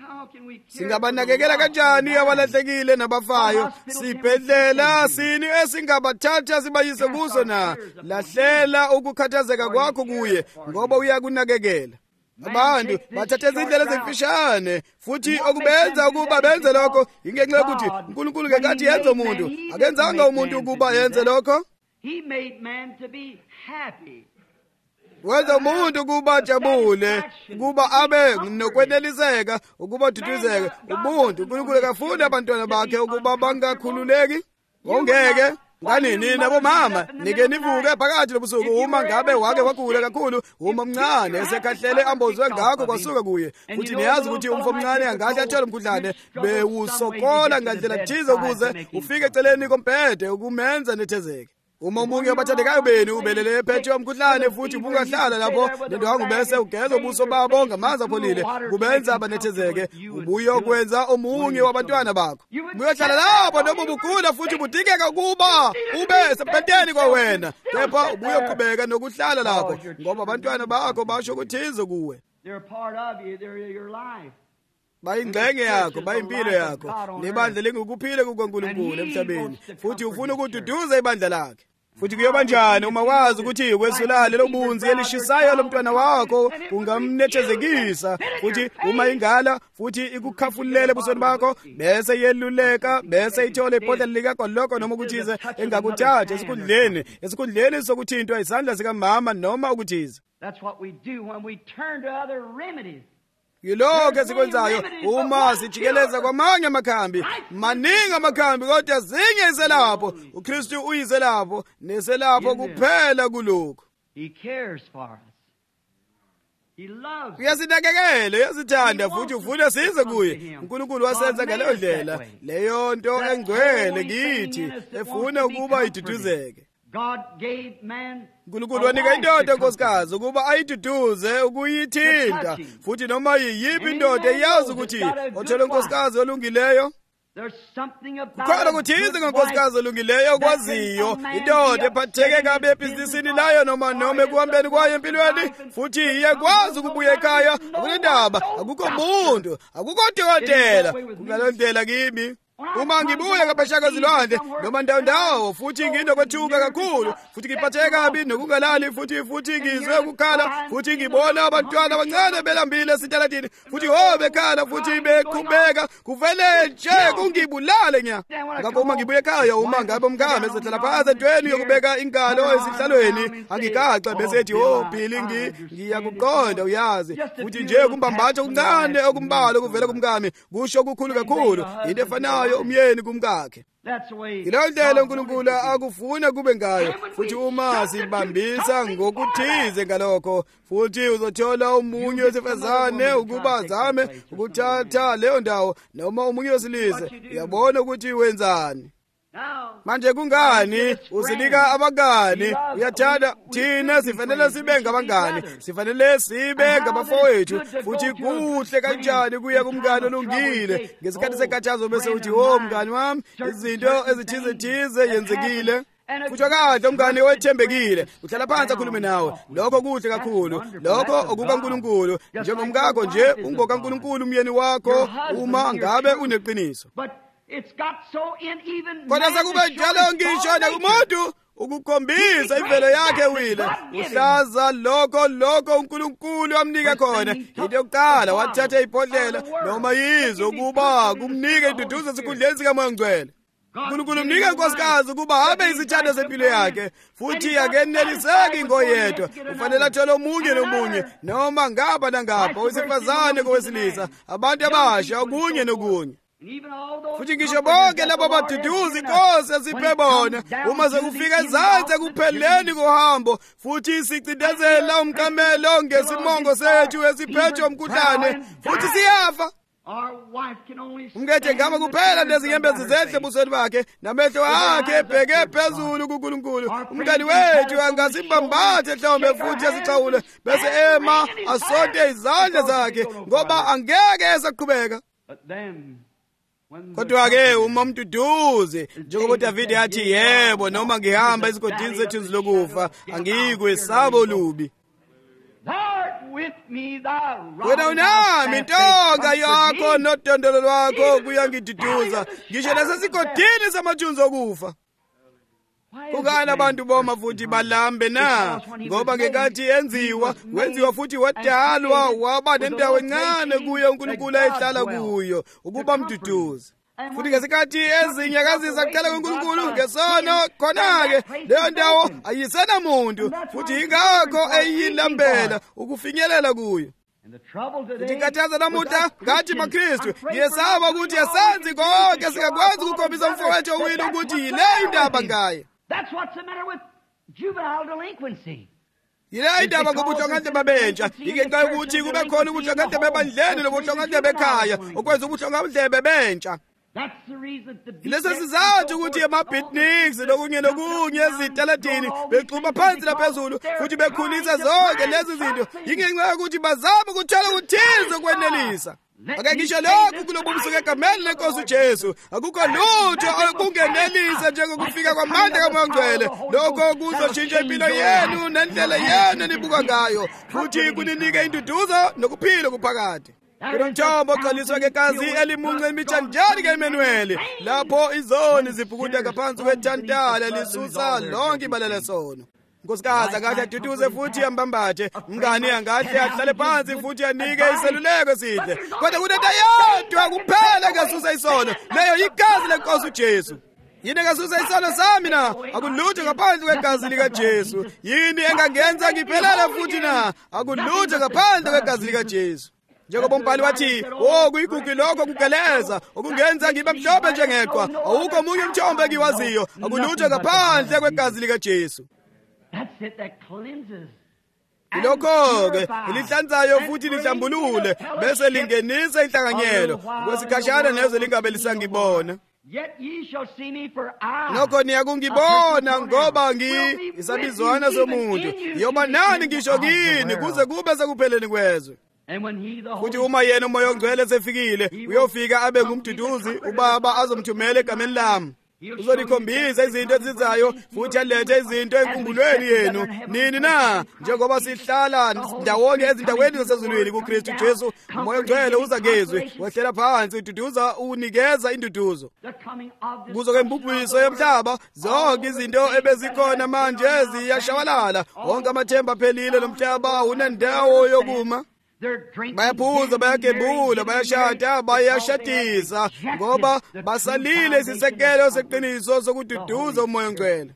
Singabanakekela kanjani abalahlekile nabafayo? Sibhedlela sini esingabathatha sibayise kuso na? Lahlela ukukhathazeka kwakho kuye, ngoba uyakunakekela. Abantu bathatha izindlela ezimfishane, futhi okubenza ukuba benze lokho ingenxa yokuthi uNkulunkulu ngenkathi yenza umuntu akenzanga umuntu ukuba yenze lokho. He made man to be happy. Wenza umuntu ukuba ajabule, ukuba abe nokweneliseka, ukuba duduzeke. Umuntu uNkulunkulu akafuni abantwana bakhe ukuba bangakhululeki. Ongeke nganini nabomama nike nivuke phakathi lobusuku uma ngabe wake wagula kakhulu, uma mncane esekhahlele ambozwe ngakho kwasuka kuye, futhi niyazi ukuthi umfo omncane angahle athole umkhuhlane bewusokola ngandlela thize ukuze ufike eceleni komphethe ukumenza nethezeke. Uma umunye wabathandekayo benu ubelele ephethe umkhuhlane futhi ubungahlala lapho nendwangu bese ugeza ubuso babo ngamanzi apholile kubenza abanethezeke, ubuye okwenza omunye wabantwana bakho ubuyohlala lapho noma ubugula futhi budingeka ukuba ube sempenteni kwawena, kepha ubuye uqhubeka nokuhlala lapho ngoba abantwana bakho basho ukuthize kuwe. They're part of you, they're your life. Bayingxenye yakho, bayimpilo yakho, nebandla lingukuphila kukaNkulunkulu emhlabeni, futhi ufuna ukududuza ibandla lakhe. Futhi kuyoba njani uma wazi ukuthi ukwesulale lobunzi elishisayo lomntwana wakho kungamnethezekisa, futhi uma ingala futhi ikukhafulele ebusweni bakho bese yeluleka, bese ithole ibhodlela likaGoloko noma ukuthize engakuthatha esikhundleni sokuthintwa isandla sikamama noma ukuthize. That's what we do when we turn to other remedies. Yilokho esikwenzayo uma sijikeleza kwamanye amakhambi. Maningi amakhambi kodwa zinye izelapho. uKristu uyizelapho, neselapho kuphela kulokho. He cares for us. He loves us. Uyasinakekela, uyasithanda futhi ufuna size kuye. uNkulunkulu wasenza ngaleyo ndlela, leyo nto engcwele kithi efuna ukuba iduduzeke. God gave man uNkulunkulu wanika indoda enkosikazi ukuba ayiduduze ukuyithinta, futhi noma yiyiphi indoda iyazi ukuthi othola unkosikazi olungileyo. Kukhona kuthize ngonkosikazi olungileyo okwaziyo indoda ephatheke kabi ebhizinisini layo noma ekuhambeni kwayo empilweni, futhi iyakwazi ukubuya ekhaya. Akunendaba, akukho muntu, akukho dokotela kungalo ndlela kimi. Uma ngibuya ngaphesheya zilwandle noma ndawo futhi nginokwethuka kakhulu, futhi ngiphatheka kabi nokungalali, futhi ngizwe ukukhala, futhi ngibona abantwana abancane belambile esitaladini, futhi bekhala futhi beqhubeka, kuvele nje kungibulale nya. Ngakho uma ngibuya ekhaya, uma ngabe umngane esehlala phansi entweni yokubeka ingalo esihlalweni, angigaxa bese ethi Phili ngiyakuqonda uyazi, futhi nje kumbambatha okuncane okumbalo kuvela kumngane kusho okukhulu kakhulu into efanayo umyeni kumkakhe. Yileyo ndlela uNkulunkulu akufuna kube ngayo, futhi uma sibambisa ngokuthize ngalokho, futhi uzothola umunye wesifazane ukuba azame ukuthatha leyo ndawo noma umunye wesilisa. Uyabona ukuthi wenzani manje. Kungani usinika abangani? Uyathanda thina sifanele sibe ngabangani, sifanele sibe ngabafowethu, futhi kuhle kanjani kuya kumngane olungile ngesikhathi sekhathazo bese uthi mngani wami izinto ezithize yenzekile. Futhi kahle umngane wethembekile, uhlala phansi akhulume nawe. Lokho kuhle kakhulu, lokho okukaNkulunkulu. Njengomkakho nje ungokaNkulunkulu umyeni wakho uma ngabe uneqiniso. Kodwa sekube njalo ngisho nakumuntu ukukhombisa imvelo yakhe wile, uhlaza lokho uNkulunkulu amnika khona. Into yokuqala wathatha ibhodlela noma yizo ukuba kumnike induduzo esikhundleni sikaMoya Ngcwele. uNkulunkulu umnika inkosikazi ukuba abe izithando zempilo yakhe, futhi akeneliseki ngoyedwa. Ufanele athole omunye nomunye, noma ngapha nangapha, owesifazane kowesilisa, abantu abasha, okunye nokunye. Futhi ngisho bonke labo baduduzi inkosi esiphe bona, uma sekufika ezansi ekupheleni kohambo, futhi sicindezela umkamelo ngesimongo sethu esiphethwe umkhuhlane, futhi siyafa. Umkethe ngaba kuphela nezinyembezi zehle ebusweni bakhe, namehlo akhe ebheke phezulu kuNkulunkulu. Umngane wethu angasibambathe mhlawumbe futhi asixawule, bese ema asonte izandla zakhe, ngoba angeke esaqhubeka. Kodwa-ke uma umduduzi, njengoba uDavide athi, yebo, noma ngihamba esigodini sethu lokufa, angiyikwesaba olubi. Wena unami intonga yakho nodondolo lwakho kuyangiduduza, ngisho nasesigodini samathunzi okufa. Kungani abantu boma futhi balambe na? Ngoba ngekathi wenziwa futhi wadalwa, waba nendawo encane kuyo uNkulunkulu ayihlala kuyo, ukuba mduduzi. Futhi ngesikhathi ezinyakazisa kuqala kweNkulunkulu ngesono, khona-ke leyo ndawo ayisenamuntu, futhi ingakho eyilambela ukufinyelela kuyo. Futhi inkathazo namuhla ngathi maKristu ngiyesaba ukuthi asenzi konke singakwazi ukukhombisa umfowethu owile ukuthi yileyo indaba ngaye. That's what's the matter with juvenile delinquency. Yileyo indaba ngobuhlongadle bentsha, ingenxa yokuthi kube khona ubuhlongadle bebandleni nobuhlongadle bekhaya, okwenza ubuhlongadle bentsha. Lesi sizathu ukuthi ama-beatniks nokunye ezitaladini bexuma phansi laphezulu futhi bekhulisa zonke lezi zinto, ingenxa yokuthi bazama ukuthola ukuthize ukwenelisa. Ake ngisho lokhu kulobu busuku egameni lenkosi uJesu, akukho lutho okungenelisa njengokufika kwamandla kaMoya Ngcwele. Lokho kuzoshintsha impilo yenu nendlela yenu enibuka ngayo, futhi kuninike induduzo nokuphila kuphakade. Kunomthombo oqaliswa ngegazi elimunca emithanjani kaEmmanuel, lapho izoni zibhukuda ngaphansi kwethantala lisusa lonke ibala lesono. Nkosikazi akahle aduduze futhi ambambathe, umngane angahle ahlale phansi futhi anike iseluleko esihle. Kodwa kunento yodwa kuphela engasusa isono, leyo yigazi lenkosi uJesu. Yini engasusa isono sami na? Akulutho ngaphandle kwegazi likaJesu. Yini engangenza ngiphelele futhi na? Akulutho ngaphandle kwegazi likaJesu. Njengoba umbhali wathi, kuyigugu lokho kugeleza okungenza ngibe mhlophe njengeqhwa, awukho omunye umthombo engiwaziyo, akulutho ngaphandle kwegazi likaJesu. Ilokho-ke elihlanzayo futhi lihlambulule, bese lingenisa inhlanganyelo kwesikhashana nezo lingabe lisangibona. Nokho niyakungibona ngoba isabizwana somuntu, yoba nani ngisho kini kuze kube sekupheleni kwezwe. Futhi uma yena uMoya Ngcwele sefikile, uyofika abe ngumduduzi, uBaba azomthumela egameni lami. Uzolikhombisa izinto ezizayo futhi alethe izinto enkumbulweni yenu nini na, njengoba sihlala ndawonye ezindaweni zasezulwini kuKristu Jesu. uMoya Ngcwele uza kezwe, wehlela phansi, ududuza, unikeza induduzo. Kuzo kwembubhiso yomhlaba, zonke izinto ebezikhona manje ziyashawalala, wonke amathemba aphelile, nomhlaba unendawo yokuma. Bayaphuza, bayagebula, bayashada, bayashadisa, ngoba basalile isisekelo seqiniso sokududuza uMoya Ngcwele.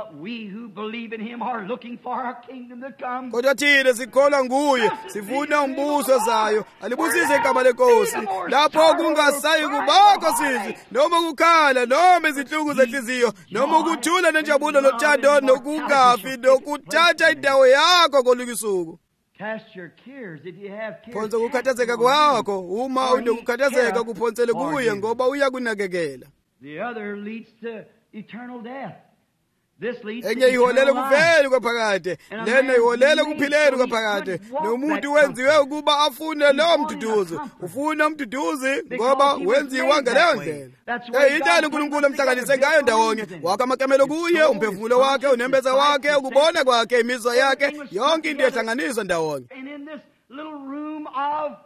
Kodwa thina sikholwa nguye, sifuna umbuso zayo, alibusise igama lenkosi, lapho kungasayi kubakho sizwe, noma ukukhala, noma izinhlungu zenhliziyo, noma ukuthula nenjabulo lothando, nokungafi, nokuthatha indawo yakho kolunye usuku. Phonsa ukukhathazeka kwakho, uma unokukhathazeka kuphonsele kuye, ngoba uyakunakekela. Enye iholela kufeni kwaphakade, lena iholela kuphileni kwaphakade. Nomuntu wenziwe ukuba afune lowo mduduzi. Ufuna umduduzi ngoba wenziwa ngaleyo ndlela. Yindlela uNkulunkulu amhlanganise ngayo ndawonye, wakha amakamelo kuye, umphefumulo wakhe, unembeza wakhe, ukubona kwakhe, imizwa yakhe, yonke into yahlanganiswa ndawonye.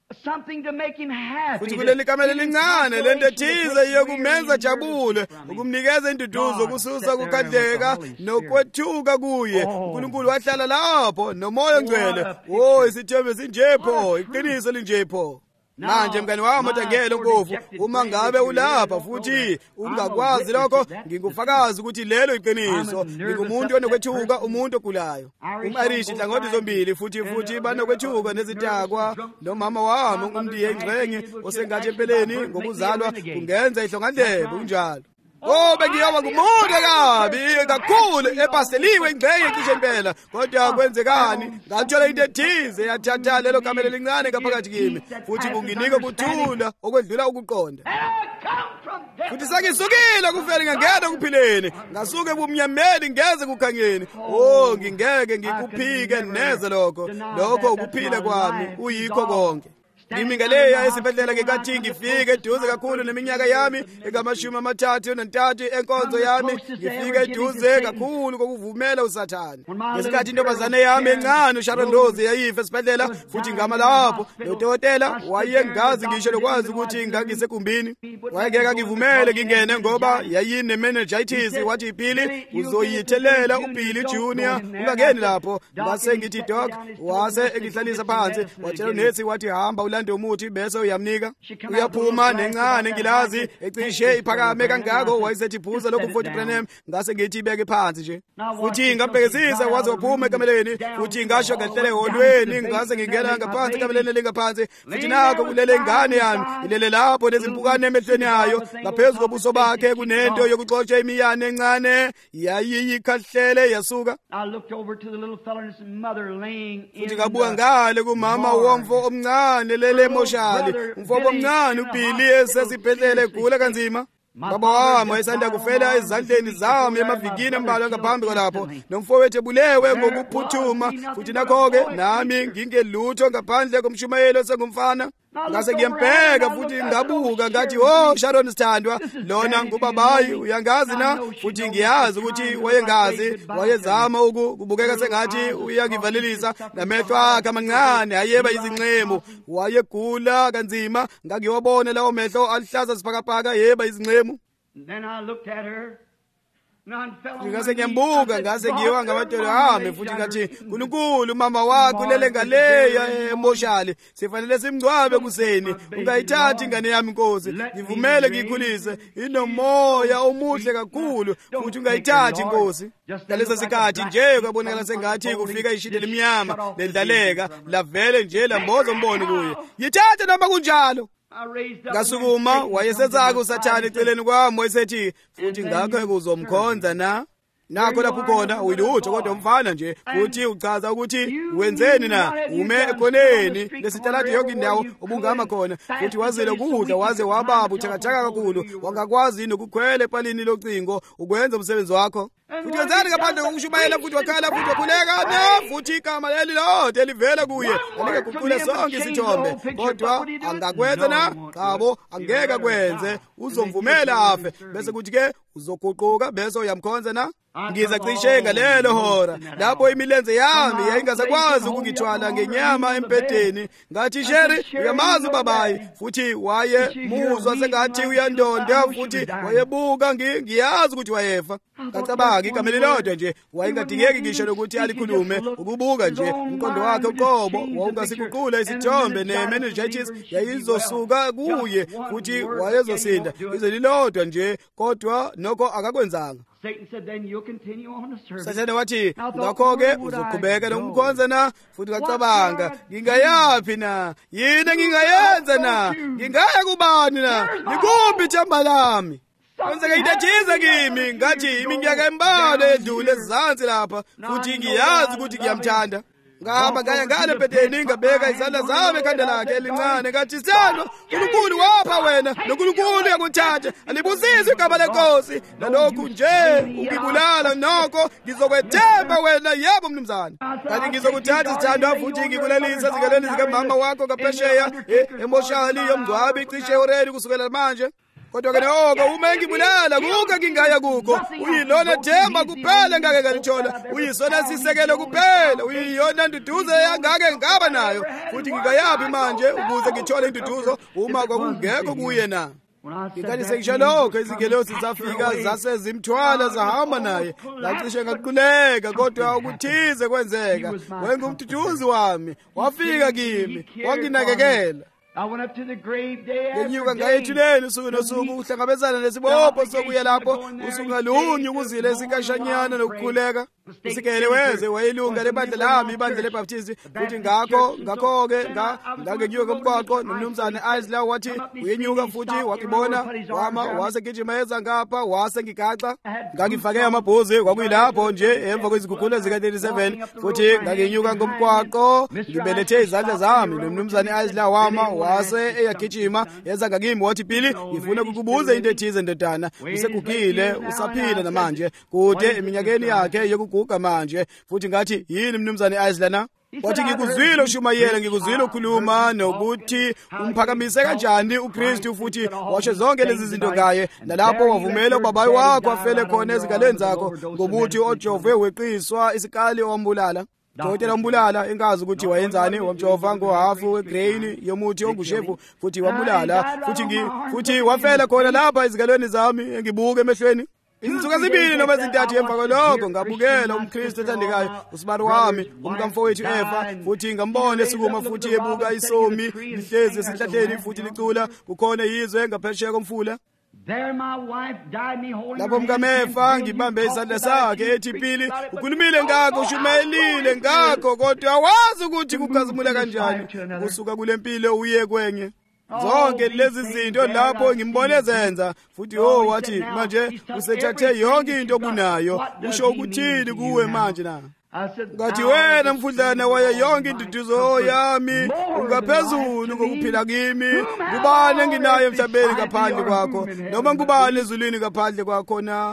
something to make him happy. Futhi kuleli kamela elincane lento ethize yokumenza jabule, ukumnikeza induduzo, kususa kukhandleka nokwethuka kuye. uNkulunkulu wahlala lapho nomoya ngcwele. Isithembe sinjepho, iqiniso linjepho. Manje mngani wami othangele Nkofu, uma ngabe ulapha futhi ungakwazi lokho, ngingufakazi ukuthi lelo iqiniso. Ngingumuntu onokwethuka, umuntu ogulayo. Umarishi hlangothi zombili futhi banokwethuka nezitakwa. Nomama wami umndiye ingxenye osengathi empeleni ngokuzalwa kungenza ihlongandlebe unjalo. Bengiyoba ngumuntu kabi kakhulu epasteliwe ingxenye cishe impela. Kodwa kwenzekani? Ngathola into ethize yathatha lelo kamela elincane ngaphakathi kimi, futhi kunginika ukuthula okwedlula ukuqonda. Futhi sengisukile kufele ngangena kuphileni, ngasuke ebumnyameni ngeze kukhanyeni. Ngingeke ngikuphike neze lokho ukuphila kwami uyikho konke. Kimi ngaleya esibhedlela ngekathi ngifike eduze kakhulu neminyaka yami enga-33 enkonzo yami, ngifike eduze kakhulu kokuvumela uSathane. Ngesikhathi intombazane yami encane uSharon Rose yayifa esibhedlela, futhi ngama lapho udokotela wayengazi ngisho lokwazi ukuthi ngangisekumbini. Wayengeka ngivumele ngingene ngoba yayine-meningitis. Wathi iphili uzoyithelela uBilly Junior, ungangeni lapho. Ngase ngithi doc, wase engihlalisa phansi, watshela unesi wathi hamba ulande umuthi bese uyamnika. Uyaphuma nencane ngilazi ecishe iphakame kangako, wayesethi phuza lokhu 40 Branham. Ngase ngithi ibeke phansi nje, futhi ngabhekisisa waze waphuma ekameleni, futhi ngasho ngahlele eholweni. Ngase ngingena ngaphansi ekameleni elingaphansi, futhi nakho kulele ingane yami ilele lapho nezimpukane emehlweni yayo. Ngaphezulu kobuso bakhe kunento yokuxotsha imiyane encane yayiyikhahlele yasuka. Futhi ngabuka ngale kumama womfo omncane lele emoshali, umfowabo omncane uBilly esesibhedlela egula kanzima. Baba wami wayesanda kufela ezandleni zami emavikini ambalwa ngaphambi kwalapho, nomfowethu ebulewe ngokuphuthuma, futhi nakho-ke nami ngingelutho ngaphandle komshumayeli osengumfana. Ngase ngiyambheka futhi ngabuka ngathi, Sharon sithandwa, lona ngubabayi, uyangazi na? Futhi ngiyazi ukuthi wayengazi, wayezama ukubukeka sengathi uyangivalelisa, namehlo akhe amancane ayeba izinxemu. Wayegula kanzima, ngangiwabona lawo mehlo alihlaza sibhakabhaka yeba izinxemu. Ngase ngiyambuka, ngase ngiwa ngamadolo ami, futhi ngathi, Nkulunkulu, mama wakho ulele ngaleya emoshali, sifanele simngcwabe kuseni. Ungayithathi ingane yami Nkosi, ngivumele ngiyikhulise, inomoya omuhle kakhulu, futhi ungayithathi Nkosi. Ngalesa sikhathi nje kwabonakala sengathi kufika ishidi limnyama lendlaleka, lavele nje lamboza umbono kuye. Yithathe noma kunjalo. Ngasukuma, wayesezaka uSathane eceleni kwami, wayesethi, futhi ngakho kuzomkhonza na? Nakho lapho khona uyilutho kodwa umfana nje, futhi uchaza ukuthi wenzeni na, ume ekhoneni lesitaladi yonke indawo obungama khona, futhi wazile ukudla waze wababa uthakathaka kakhulu, wangakwazi nokukhwela epalini locingo ukwenza umsebenzi wakho. Futhi wenzani ngaphandle kokushumayela, futhi wakhala, futhi wakhuleka, futhi igama leli lodwa elivela kuye alike kuqule sonke isithombe, kodwa angakwenza na? Qabo, angeke akwenze, uzomvumela afe, bese kuthi-ke uzoguquka bese uyamkhonza na? Ngiza cishe ngalelo hora lapho imilenze yami yayingasakwazi ukungithwala ngenyama empedeni. Ngathi, Sheri, uyamazi ubabayi, futhi wayemuzwa sengathi uyandonda, futhi wayebuka ngiyazi ukuthi wayefa. Ngacabanga ikamela lodwa nje, wayengadingeki ngisho lokuthi alikhulume, ukubuka nje umqondo wakhe uqobo wawungasiguqula isithombe, ne-meningitis yayizosuka kuye, futhi wayezosinda ize lilodwa nje, kodwa nokho akakwenzanga. Sathane wathi, ngakho-ke uzoqhubeka nokumkhonza na? Futhi ngacabanga, ngingayaphi na? Yini engingayenza na? Ngingaya kubani na? Likuphi ithemba lami? Kwenzeka into ethize kimi, ngathi iminyaka embalwa edlule ezansi lapha, futhi ngiyazi ukuthi ngiyamthanda. Ngahamba ngaya ngale embhedeni, ngabeka izandla zami ekhanda lakhe elincane, ngathi, Sithandwa, uNkulunkulu wapha wena, noNkulunkulu uyakuthatha. Alibusise igama leNkosi, nalokhu nje ungibulala, nokho ngizokwethemba wena. Yebo mnumzane, kanti ngizokuthatha Sithandwa, futhi ngikulalisa ezingalweni zikamama wakho ngaphesheya emoshali yomngcwabi cishe ehoreni kusukela manje. kodwa-ke noko uma engibulala kuke ngingaya kukho uyilona themba kuphela ngake ngalithola uyisona sisekelo kuphela uyiyona nduduzo yangake ngaba nayo futhi ngingayaphi manje ukuze ngithole induduzo uma kwakungekho kuye na ngingathi sengisho lokho izingelosi zafika zasezimthwala zahamba naye ngacishe ngaquleka kodwa ukuthize kwenzeka wayengumduduzi wami wafika kimi wanginakekela ngenyuka ngayethuleni usuku nosuku uhlangabezana nesibopho sokuya lapho usuku ngalunye ukuzile esikashanyana nokukhuleka usikele weze wayelunga lebandla lami ibandla lebaptisti futhi ngakho-ke ngangenyuka komgwaqo nomnumzane Isla wathi uyenyuka futhi wakibona wama wasegijima yeza ngapha wasengigaxa ngangifake amabhuzi kwakuyilapho nje emva kwezigugulo zika-37 futhi ngangenyuka ngomgwaqo ngibelethe izandla zami nomnumzane Isla wama wase eyagijima yeza ngakimi wathi Phili ngifuna kukubuza into ethize ndodana usegugile usaphila namanje kude eminyakeni yakhe yokuguga manje futhi ngathi yini mnumzane Isla na wathi ngikuzwile ushumayela ngikuzwile ukhuluma nokuthi umphakamise kanjani uKristu futhi washo zonke lezi zinto ngaye nalapho wavumela ubabayi wakho afele khona ezingaleni zakho ngokuthi ojove weqiswa isikali owambulala Dokotela wambulala engazi ukuthi wayenzani wamjova ngohafu wegrain yomuthi ongushevu futhi wambulala futhi wafela khona lapha izigalweni zami engibuka emehlweni izinsuku ezibili noma ezintathu emva kwalokho ngabukela umKristu ethandekayo usibari wami umkamfowethu Eva futhi ngambona esikuma futhi ebuka isomi lihlezi esihlahleni futhi licula kukhona yizwe ngaphesheya komfula lapho mkamefa ngibambe isandla sakhe ethi Phili ukhulumile ngakho ushumayelile ngakho kodwa awazi ukuthi kukhazimula kanjani kusuka kule mpilo uye kwenye zonke lezi zinto lapho ngimbone zenza futhi wathi manje usethathe yonke into obunayo usho ukuthini kuwe manje na ngathi wena mfudlana waye yonke induduzo yami ungaphezulu ngokuphila kimi kubani enginayo emhlabeni ngaphandle kwakho noma ngubani ezulwini ngaphandle kwakho na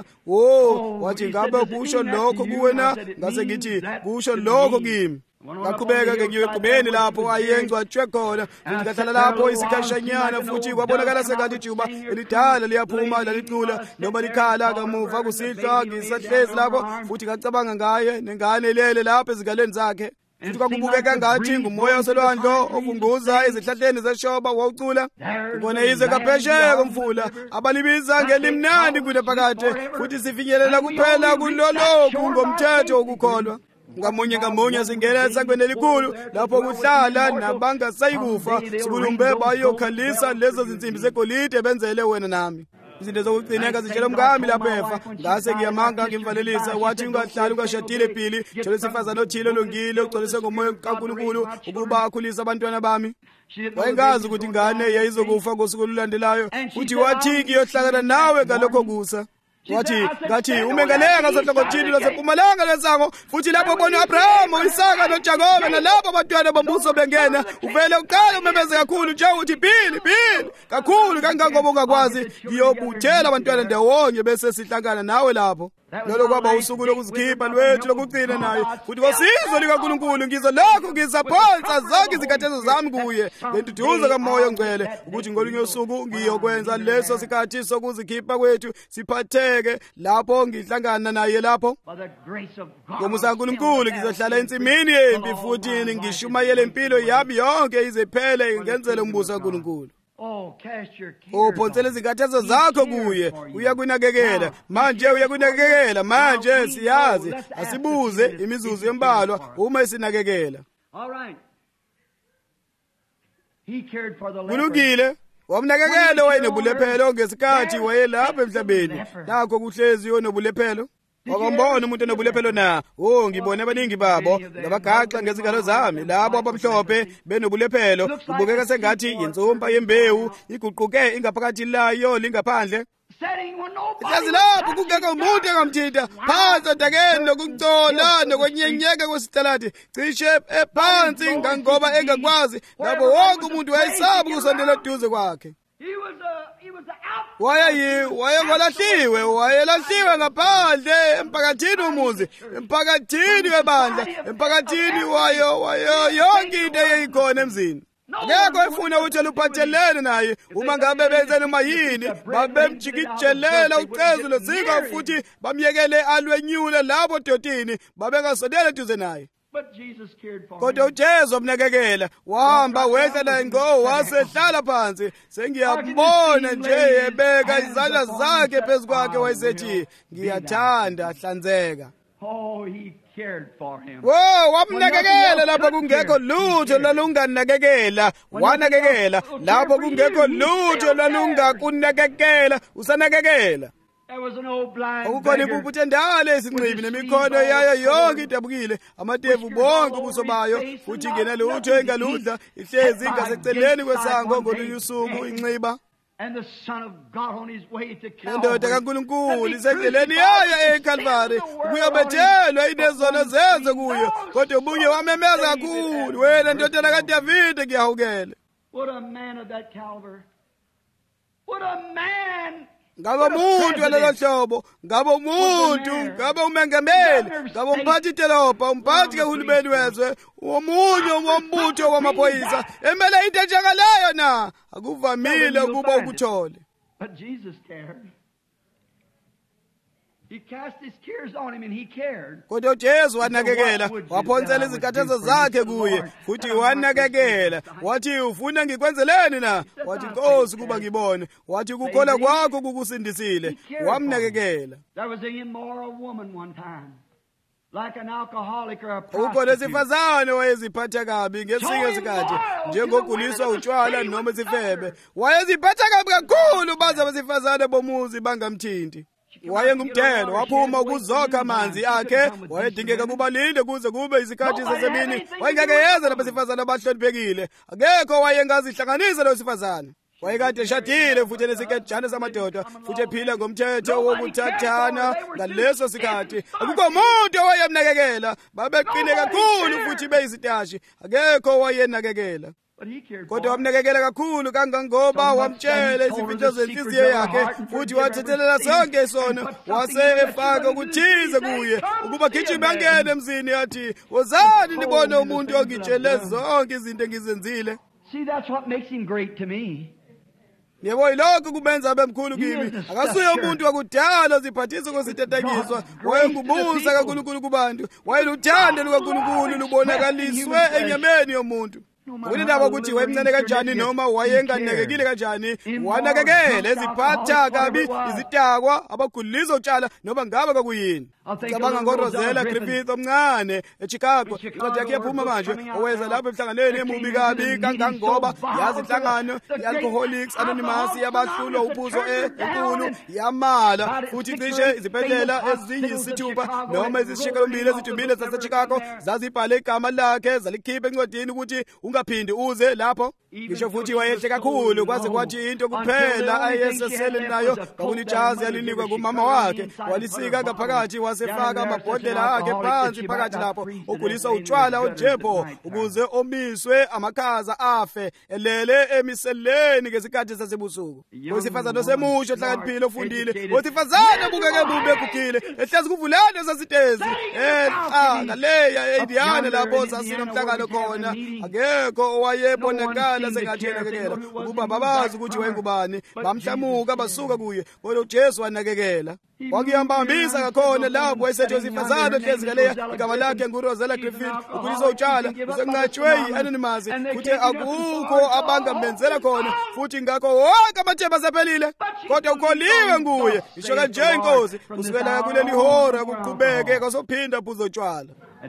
wathi ngabe kusho lokho kuwena ngase ngithi kusho lokho kimi ngaqhubeka ngenyuqubeni lapho ayengcwatshwe khona futhi ngahlala lapho isikhashanyana futhi kwabonakala sengathi ijuba elidala liyaphuma lalicula noma likhala kamuva kusihlwa ngisahlezi lapho futhi ngacabanga ngaye nengane lele lapho ezigaleni zakhe futhi kwakubukeka ngathi ngumoya oselwandlo ovunguza ezihlahleni zeshoba wawucula kubona izwe kaphesheya komfula abalibiza ngelimnandi kude phakade futhi sifinyelela kuphela kulolokhu ngomthetho wokukholwa ngamunye singena esangweni elikhulu lapho kuhlala nabangasayikufa sikulumbe bayokhalisa lezo zinsimbi zegolide benzele wena nami izinto zokugcineka zitshela umkami lapho efa ngase ngiyamanga ngimvalelisa wathi ungahlali ungashadile Phili thole sifazana othile olungile ugcwalise ngomoya kaNkulunkulu ukuba akhulise abantwana bami wayengazi ukuthi ingane yayizokufa ngosuku olulandelayo futhi wathi ngiyohlangana nawe ngalokho kusa ngathi umengalenga ngasohlangothini lwasempumalanga lwesango futhi lapho bona uAbrahama uIsaka noJakobe nalabo abantwana bombuso bengena uvele uqala umemeze kakhulu nje uthi Phili kakhulu kangangoba ungakwazi ngiyobuthela abantwana ndawonye bese sihlangana nawe lapho lolo kwaba usuku lokuzikhipha lwethu lokugcina naye futhi ngosizo likaNkulunkulu ngizolokhu ngizaphonsa zonke izikhathezo zami kuye ngenduduzo kaMoya oNgcwele ukuthi ngolunye usuku ngiyokwenza leso sikhathi sokuzikhipha kwethu siphatheke lapho ngihlangana naye lapho ngomusa kaNkulunkulu ngizohlala ensimini yempi futhi ngishumayele impilo yami yonke ize phele ngenzele umbuso kaNkulunkulu phonsela izikhathezo zakho kuye uyakunakekela manje siyazi asibuze imizuzu embalwa uma esinakekela kulungile wamnakekela wayenebulephelo ngesikhathi wayelapha emhlabeni nakho kuhlezi yonobulephelo wakambona umuntu onobulephelo na ngibone abaningi babo ngabagaxa ngezingalo zami labo abamhlophe benobulephelo kubukeka sengathi insumpa yembewu iguquke ingaphakathi layo lingaphandle Ihlazi lapho kungeke umuntu engamthinta phansi odakeni nokucola nokwenyenyeka kwesitaladi cishe ephansi ngoba engakwazi labo wonke umuntu wayesaba ukusondela eduze kwakhe wayelahliwe ngaphandle emphakathini umuzi emphakathini webandla emphakathini wayo yonke into eyayikhona emzini Akekho efuna ukuthi luphathelene naye. Uma ngabe benze noma yini, babemjikijelela ucezulo zika futhi bamyekele alwenyule labo dotini, babengasondela eduze naye. Kodwa uJesu wamnakekela, wahamba wehlela ingqo wasehlala phansi. Sengiyambona nje ebeka izandla zakhe phezu kwakhe wayesethi, ngiyathanda, hlanzeka. Wo, wamnakekela lapho kungekho lutho lalunganakekela, wanakekela lapho kungekho lutho lalungakunakekela, usanakekela. Akukhona ibhubhu endala esinxibi nemikhono yayo yonke idabukile, amatevu bonke ubuso bayo, futhi ingena lutho engaludla, ihlezi ingaseceleni kwesango ngolunye usuku inxiba. Indoda kaNkulunkulu isendleleni yayo eKalvari ukuyobethelwa inezono zenze kuyo, kodwa ubunye wamemeza kakhulu, wena ndodana kaDavide ngiyahukele. Ngabe umuntu walelo hlobo, ngabe umuntu, ngabe umengameli, ngabe umphathi idolobha, umphathi kahulumeni wezwe, omunye wombutho wamaphoyisa, emele into enjengaleyo na, akuvamile ukuba ukuthole. But Jesus cared. He cast his cares on him and he cared. Kodwa uJesu wanakekela, waphonsela izikhathazo zakhe kuye, futhi wanakekela. Wathi ufuna ngikwenzeleni na? Wathi Nkosi kuba ngibone. Wathi ukukholwa kwakho kukusindisile. Wamnakekela. There was a immoral woman one time, like an alcoholic or a prostitute. Ukhona isifazane wayeziphatha kabi ngesinye isikhathi, njengoguliswa utshwala noma isifebe. Wayeziphatha kabi kakhulu baze abesifazane bomuzi bangamthinti. Wayengumdelo, waphuma ukuzokha amanzi akhe, wayedingeka kuba linde kuze kube izikhathi zasemini. Wayengeke yeza labesifazane abahloniphekile, akekho wayengazihlanganisa lo sifazane. Wayekade eshadile futhi nesikejana samadoda, futhi ephila ngomthetho wokuthathana ngaleso sikhathi. Akukho umuntu owayemnakekela, babeqine kakhulu futhi beyizitashi, akekho wayenakekela. Kodwa wamnakekela kakhulu kangangoba wamtshela izimfihlo zenhliziyo yakhe, futhi wathethelela sonke isono, wase efaka ukuthize kuye ukuba gijima angene emzini, yathi, wozani nibone umuntu ongitshele zonke izinto engizenzile. See, that's what makes him great to me. Yebo, ilokho kubenza abe mkhulu kimi. Akasuye umuntu wakudala ziphathisa kwezitetanyiswa, wayengubusa kaNkulunkulu kubantu, wayeluthando lukaNkulunkulu lubonakaliswe enyameni yomuntu. Kunindaba ukuthi wayemncane kanjani noma wayenganakekile kanjani, wanakekela eziphatha kabi izitakwa, abaguliza utshala noma ngabe kakuyini. Cabanga ngoRosella Griffith omncane eChicago, incwadi yakhe yaphuma manje, oweza lapho emhlanganweni emubi kabi kangangoba yazi inhlangano i-Alcoholics Anonymous yabahlulwa uphuzo enkulu yamala, futhi cishe izibhedlela eziyisithupha noma ezisishiyagalombili ezidumbile zaseChicago zazibhale igama lakhe zalikhipha encwadini ukuthi ungaphindi uze lapho. Ngisho futhi wayehle kakhulu kwaze kwathi into kuphela ayesesele nayo kwakunijazi yalinikwa kumama wakhe, walisika ngaphakathi wasefaka amabhodlela akhe phansi phakathi lapho, ogulisa utshwala onjepho ukuze omiswe amakhaza afe elele emiseleni ngesikhathi sasebusuku. Owesifazane osemusha ohlakaniphile ofundile, owesifazane obukeke bube egugile, ehlezi kuvulane zasitezi ngaleya eIndiana lapho sasinomhlangano khona, akekho owayebonakala sengathi enakekela ukuba babazi ukuthi wayengubani, bamhlamuka basuka kuye, kodwa uJesu wanakekela. Wakuyambambisa kakhona lapho wayesethi wesifazane ohlezi ngaleya, igama lakhe nguRosella Griffith, ukulisa utshwala, usenqatshwe yi-Anonymous, futhi akukho abangamenzela khona, futhi ngakho wonke amathemba asephelile, kodwa ukholiwe nguye. Isho kanje iNkosi, kusukela kuleli hora kuqhubeke kwasophinda phuzo utshwala.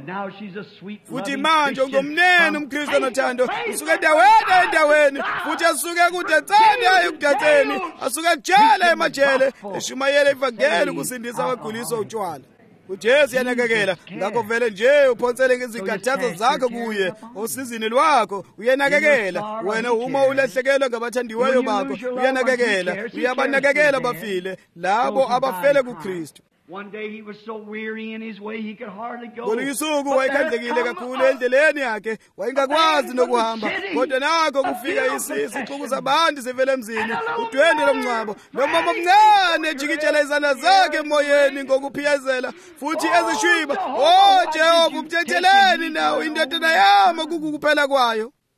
Futhi manje ungumnene umKristu onothando, usuke endaweni, futhi asuke kudanseni aye kudanseni, asuke ejele emajele, eshumayela ivangeli ukusindisa abaguliswa utshwala. uJesu yanakekela, ngakho vele nje uphonsele ngezikhathazo zakho kuye, osizini lwakho uyanakekela. Wena uma ulahlekelwa ngabathandiweyo bakho uyanakekela, uyabanakekela bafile, labo abafele kuKristu. One day he was so weary in his way he could hardly go. Ngisuku wayekhandlekile kakhulu endleleni yakhe, wayengakwazi nokuhamba. Kodwa nakho kufika isixuku sabantu sivele emzini, udwendwe lomncwabo, nomama omncane ejikijela izandla zakhe emoyeni ngokuphiyazela, futhi ezishwiba, "Oh Jehova, umthetheleni nawe indodana yami kukuphela kwayo."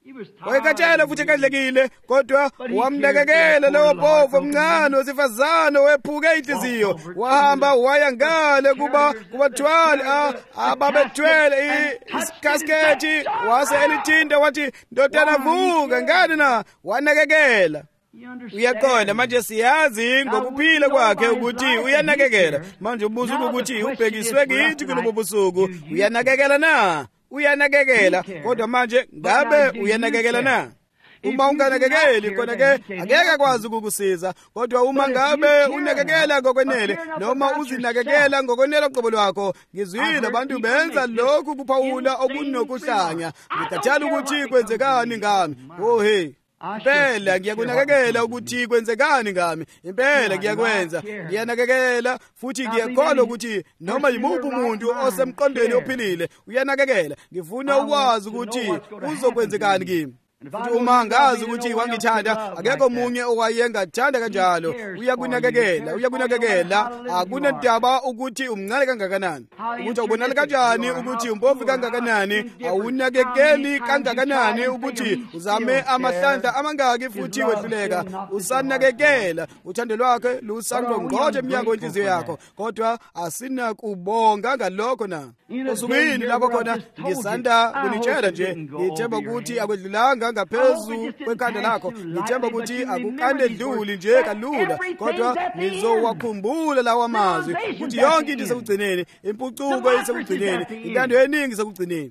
wayekhathele futhi ekadlekile, kodwa wamnakekela lowo mpofu omncane wesifazane wephuke inhliziyo. Wahamba waya ngale kubathwali ababethwele iskaskethi, wase elithinta wathi, ndodana vuka, ngani na? Wanakekela. Uyaqonda manje, siyazi ngokuphila kwakhe ukuthi uyanakekela. Manje ubuza ukuthi ubhekiswe kithi kulobo busuku, uyanakekela na? Uyanakekela, kodwa manje ngabe uyanakekela na? Uma unganakekeli khona-ke angeke akwazi ukukusiza, kodwa uma ngabe unakekela ngokwenele noma uzinakekela ngokwenele qobo lwakho. Ngizwile abantu benza lokhu kuphawula okunokuhlanya. Ngikathala ukuthi kwenzekani ngami. Oh hey, impela ngiyakunakekela ukuthi kwenzekani ngami. Impela ngiyakwenza, ngiyanakekela futhi ngiyakholwa ukuthi noma yimuphi umuntu osemqondweni ophilile uyanakekela. Ngifuna ukwazi ukuthi uzokwenzekani kimi. Futhi uma ngazi ukuthi wangithanda, akekho omunye owayengathanda kanjalo. Uyakunakekela, akunandaba ukuthi umncane kangakanani, ukuthi awubonakali kanjani, ukuthi umpofu kangakanani, awunakekeli kangakanani, ukuthi uzame amahlandla amangaki futhi wehluleka. Usanakekela, uthando lwakhe lusangqongqothe emnyango wenhliziyo yakho, kodwa asinakubonga ngalokho na. Osukwini lapho khona ngisanda kunitshela nje, ngithemba ukuthi akwedlulanga ngaphezu kwekhanda lakho. Ngithemba ukuthi akukandedluli nje kalula, kodwa nizowakhumbula lawa mazwi ukuthi yonke into isekugcineni, impucuko isekugcineni, intando eningi isekugcineni.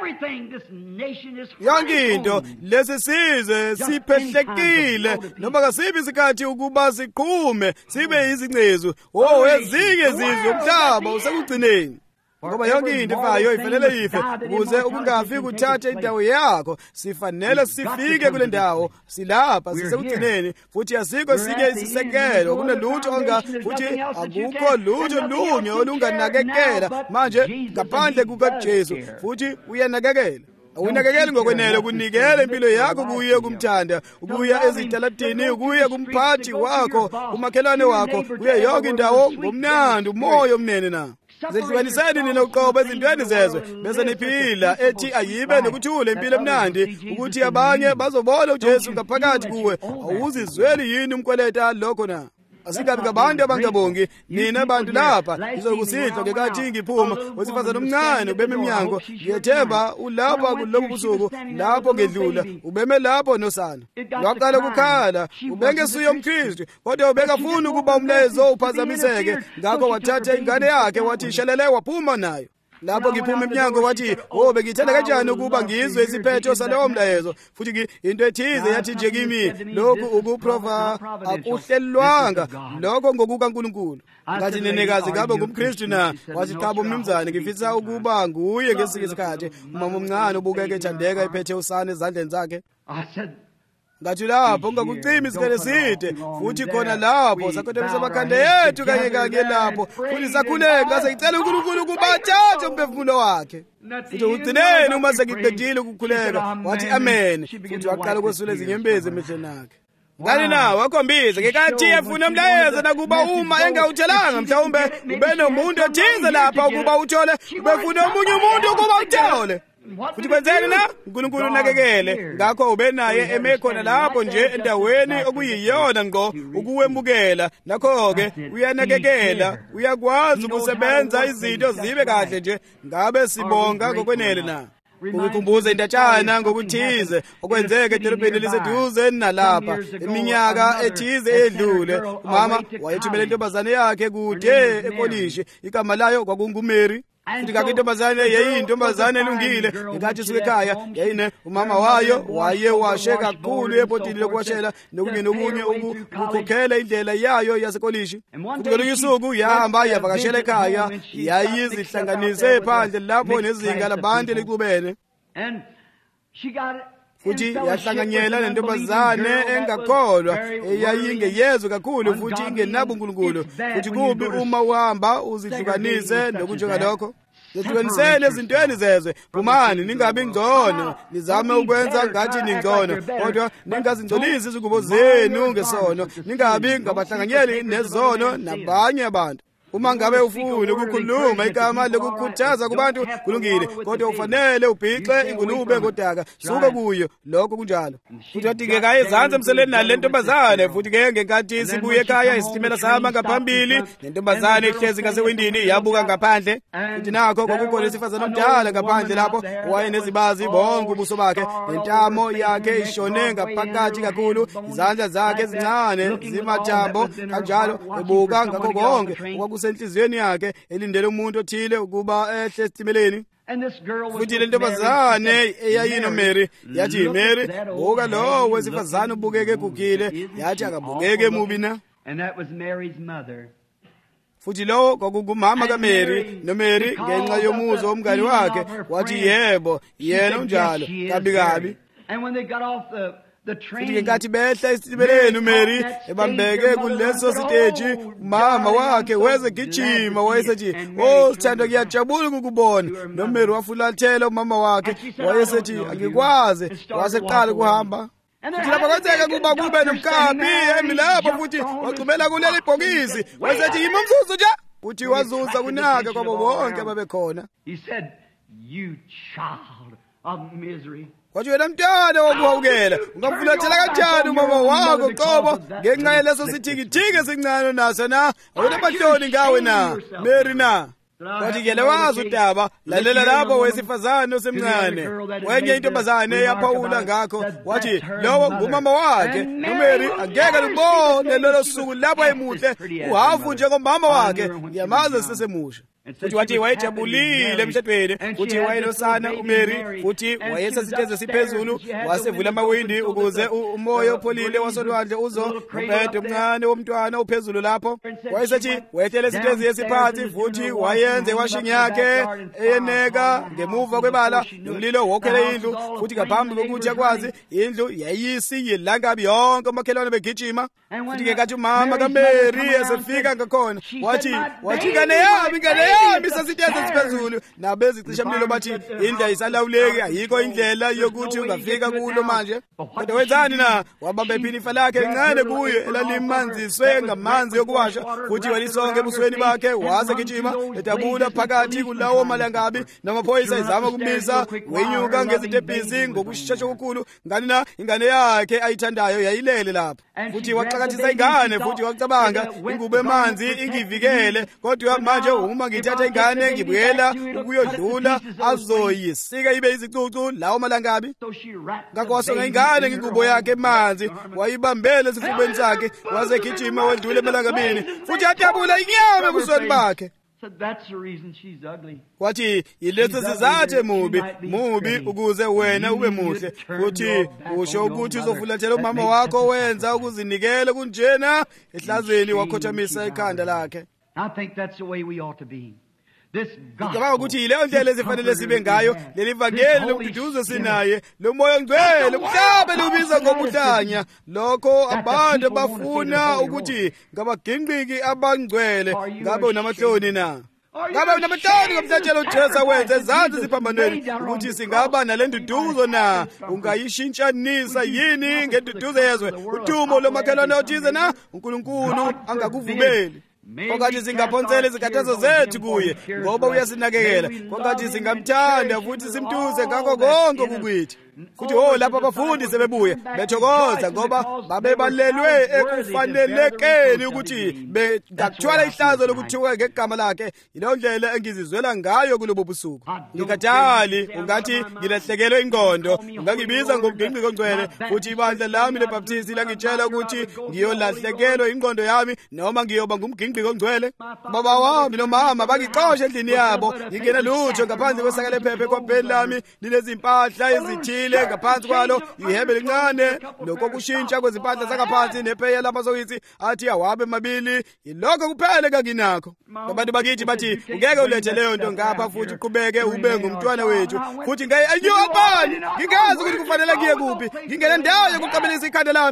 Yonke into lesi sizwe siphehlekile, noma kasiphi isikhathi ukuba siqhume sibe izingcezu. Ezinye izizwe umhlaba usekugcineni, ngoba yonke into ifayo ifanele ife ukuze ukungafi kuthathe indawo yakho. Sifanele sifike kule ndawo, silapha sisekugcineni, futhi asikho sinye isisekelo, kunelutho futhi akukho lutho lunye olunganakekela manje ngaphandle kukaJesu. Futhi uyanakekela, awunakekeli ngokwenele ukunikela impilo yakho kuye kumthanda, ukuya ezitalatini, ukuya kumphathi wakho, umakhelwane wakho, kuye yonke indawo ngomnandi, umoya omnene na. Zehlukaniseni nina uqobo ezintweni zezwe bese niphila ethi ayibe nokuthula impilo emnandi, ukuthi abanye bazobona uJesu ngaphakathi kuwe. Awuzizweli yini umkweleta lokho na? Asingabi ngabantu abangabongi. Nina bantu lapha ngizokusihla ngekathi ngiphuma, wesifazane omncane ubeme eminyango. Ngiyethemba ulapha kulobu busuku, lapho ngedlula ubeme lapho nosana lwaqala ukukhala. Ubengesuye umKristu, kodwa ubekafuna ukuba umlezo uphazamiseke, ngakho wathatha ingane yakhe wathi shelele waphuma nayo. Lapho ngiphuma eminyango wathi, bengithanda kanjani ukuba ngizwe isiphetho salowo mlayezo. Futhi into ethize yathi nje kimi, lokhu ukuprova akuhlelwanga, lokho ngokukaNkulunkulu. Ngathi nenekazi ngabe ngumKristu na? Wathi cha bomnumzane, ngifisa ukuba nguye ngesinye isikhathi. Umama omncane ubukeke ethandeka ephethe usane ezandleni zakhe. Ngathi lapho ungakucimi isikele side, futhi khona lapho sakhothemisa amakhanda yethu kanye lapho, futhi sakhuleka sicela uNkulunkulu ukuba athathe umphefumulo wakhe. Futhi ugcineni uma sengibedile ukukhuleka, wathi amen, futhi waqala ukwesula izinyembezi emehlweni akhe. Ngani na wakhombisa ngekathi efuna umlayezo nakuba uma engawuthelanga mhlawumbe ube nomuntu othize lapha ukuba uthole, ubefuna omunye umuntu ukuba uthole. Futhi kwenzeni na? uNkulunkulu unakekele, ngakho ube naye eme khona lapho nje endaweni okuyiyona ngqo ukuwemukela. Nakho-ke uyanakekela, uyakwazi ukusebenza izinto zibe kahle nje. Ngabe sibonga ngokwenele na? Ukukhumbuza indatshana ngokuthize okwenzeka edolobheni eliseduze nalapha iminyaka ethize edlule. Umama wayethumele intombazane yakhe kude ekolishi, igama layo kwakunguMary. Futhi kakho intombazane yayiyintombazane elungile, ngenkathi isuka ekhaya yayine umama wayo wayewashe kakhulu ebhodini lokuwashela nokunye ukukhokhela indlela yayo yasekolishi. Futhi ngelinye usuku yahamba yavakashela ekhaya, yayizihlanganise phandle lapho nezinga labantu lixubene. Futhi yahlanganyela nentombazane engakholwa eyayingeyezwe kakhulu futhi ingenabo uNkulunkulu. Futhi kubi uma uhamba uzihlukanise nokunjengalokho. Zehlukaniseni ezintweni zezwe. Phumani ningabi ngcono, nizame ukwenza ngathi ningcono, kodwa ningazingcolisi izingubo zenu ngesono. Ningabi ngabahlanganyeli nezono nabanye abantu. uma ngabe ufuna ukukhuluma igama lokukhuthaza kubantu kulungile, kodwa ufanele ubhixe ingulube ngodaka suke kuyo, lokho kunjalo. Futhi wadingeka ezansi emseleni nale ntombazane. Futhi-ke ngenkathi sibuye ekhaya isitimela sahamba ngaphambili, nentombazane ihlezi ngasewindini yabuka ngaphandle. Futhi nakho kwakukhona isifazane omdala ngaphandle lapho owayenezibazi bonke ubuso bakhe, nentamo yakhe ishone ngaphakathi kakhulu, izandla zakhe ezincane zimathambo kanjalo, ebuka ngakho konke okwakusenhliziyweni yakhe, elindele umuntu othile ukuba ehle esitimeleni. Futhi le ntombazane eyayinoMary yathi, Mary, buka lo wesifazane ubukeke egugile. Yathi akabukeke mubi na. Futhi lo kwakungumama kaMary, noMary ngenxa yomuzo womngane wakhe wathi yebo, yena unjalo kabi kabi. Futhi ngenkathi behla esitimeleni uMary ebambeke kuleso siteji, umama wakhe weze gijima wayesethi, oh sithandwa, ngiyajabula ukukubona. noMary wafulathela umama wakhe wayesethi angikwazi, waseqala ukuhamba. Futhi lapho kwenzeka kuba kube nomkaphi emi lapho, futhi wagxumela kuleli bhokisi wayesethi yima umzuzu nje. Futhi wazuza kunaka kwabo bonke ababekhona. Kwathi wena mntwana wokuhawukela, ungamfulathela kanjani umama wakho qobo ngenxa yaleso sithikithiki esincane naso na? Awuna mahloni ngawe na, Mary na? Kwathi-ke lewazi udaba, lalela lapho wesifazane osemncane. Wenye intombazane yaphawula ngakho, wathi lowo ngumama wakhe. noMary angeke lubone lolo suku lapho emuhle uhafu njengomama wakhe, ngiyamazi sisemusha. Futhi wathi wayejabulile emshadweni, futhi wayenosana uMary, futhi wayesesiteze siphezulu, wasevula amawindi ukuze umoya opholile wasolwandle uzobhede omncane womntwana uphezulu lapho. Wayesethi wethele esitezi esiphansi, futhi wayenze iwashing yakhe eyeneka ngemuva kwebala, nomlilo wokhele indlu. Futhi ngaphambi kokuthi akwazi, indlu yayisiyilangabi yonke omakhelwane begijima. Futhi ngenkathi umama kaMary esefika ngakhona, wathi ingane yami sasiteze siphezulu. Nabezicisha mlilo bathi indlela isalawuleki, ayikho indlela yokuthi ungafika kulo manje. Kodwa wenzani na? Wabamba iphinifa lakhe lincane kuye elalimanziswe ngamanzi yokuwasha, futhi walisonke ebusweni bakhe wasegijima edabula phakathi kulawo malangabi, namaphoyisa ezama ukumisa. Wenyuka ngezitebhisi ngokushesha okukhulu, ngani na ingane yakhe ayithandayo yayilele lapho. Futhi waxakathisa ingane, futhi wacabanga ingubo emanzi ingivikele, kodwa manje uma ngithatha ingane ngibuyela ukuyodlula azoyisika ibe izicucu lawo malangabi. Ngakho wasonga ingane ngengubo yakhe emanzi, wayibambele esifubeni sakhe, wasegijima wedlule emalangabini, futhi yadabula inyama ebusweni bakhe. Wathi yileso sizathu mubi ukuze wena ube muhle. Futhi usho ukuthi uzofulathela umama wakho wenza ukuzinikela kunjena ehlazweni, wakhothamisa ikhanda lakhe. Ngicabanga ukuthi yileyo ndlela ezifanele sibe ngayo leli vangeli lokududuza sinaye, lo moya ongcwele mhlabe lubiza ngobuhlanya. Lokho abantu bafuna ukuthi ngabagingqiki abangcwele. Ngabe unamahloni na? Ngabe unamahloni ngomhlatshelo uJesu wenze ezansi ziphambanweni ukuthi singaba nale nduduzo na? Ungayishintshanisa yini ngenduduzo yezwe? Udumo lomakhelwane othize na? uNkulunkulu angakuvumeli. Kongathi singaphonsela izikhathazo zethu kuye ngoba uyasinakekela. Kongathi singamthanda futhi simtuze ngakho konke okukwithi. Futhi lapha abafundi sebebuye bethokoza ngoba babebalelwe ekufanelekeni ukuthi bengathwala ihlazo lokuthiwa ngegama lakhe. Yileyo ndlela engizizwela ngayo kulobo busuku. Ngikadali ungathi ngilahlekelwe ingqondo, ungangibiza ngomgingqiko ongcwele, futhi ibandla lami lebaptisti langitshela ukuthi ngiyolahlekelwa ingqondo yami noma ngiyoba ngumgingqiko ongcwele. Baba wami nomama bangixosha endlini yabo, ngingena lutho ngaphandle kwesaka lephepha ekhwapheni lami linezimpahla ezithile ngaphansi kwalo, ihembe lincane lokokushintsha kwezimpahla zangaphansi nepheya lamasokithi athi awabe mabili. Yilokho kuphela kanginakho. Abantu bakithi bathi ungeke ulethe leyo nto ngapha futhi uqhubeke ube ngumntwana wethu. Futhi ngiyabani ngingazi ukuthi kufanele ngiye kuphi, ngingena ndawo yokuqabelisa ikhanda lami.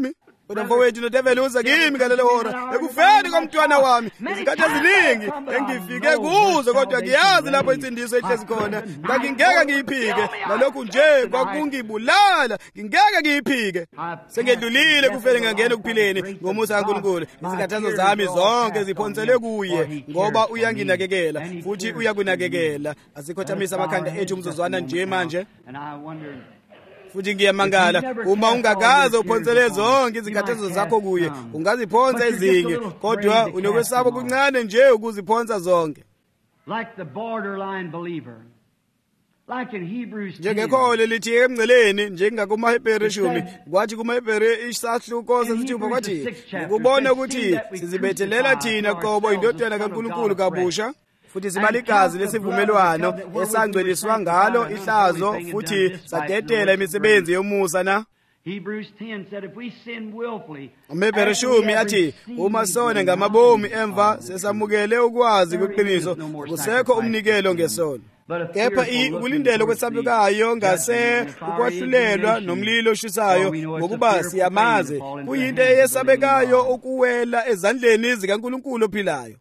kodwa mfowethu noDeveli uza kimi ngalelo hora ekufeni komntwana wami izikhathi eziningi engifike kuzo kodwa ngiyazi lapho insindiso ehlezi khona ngingeke ngiyiphike ngalokhu nje kwakungibulala ngingeke ngiyiphike sengedlulile kufeni ngangena ukuphileni ngomusa kaNkulunkulu izikhathazo zami zonke ziphonsele kuye ngoba uyanginakekela futhi uyakunakekela asikhothamisa amakhanda ethu umzuzwana nje manje futhi ngiyamangala uma ungakaze uphonsele zonke izikhathazo zakho kuye ungaziphonsa ezinye kodwa unokwesaba kuncane nje ukuziphonsa zonke like the borderline believer like in Hebrews 10 njengekholo lithi emngceleni njengakumaHebheru 10 kwathi kumaHebheru isahluko sesithupha kwathi ukubona ukuthi sizibethelela thina qobo indodana kaNkulunkulu kabusha futhi sibala igazi lesivumelwano esangcweliswa ngalo ihlazo futhi sadedela imisebenzi yomusa na Hebrews 10 said if we sin willfully uMhebheru 10 athi uma sona ngamabomi emva sesamukele ukwazi kweqiniso kusekho umnikelo ngesono kepha ukulindela kwesabukayo ngase ukwahlulelwa nomlilo oshisayo ngokuba siyamaze kuyinto eyesabekayo ukuwela ezandleni zikaNkulunkulu ophilayo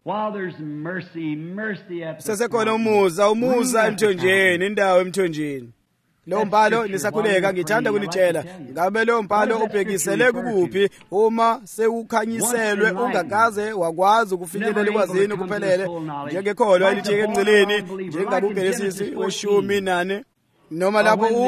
sesekhona umusa emthonjeni indawo emthonjeni lo mbhalo nisakhuleka ngithanda kulitshela ngabe lo mbhalo ubhekisele kuphi uma sewukhanyiselwe ungakaze wakwazi ukufikelela kwazini kuphelele njengekholo elithike emngceleni njengakuGenesisi 10:8 noma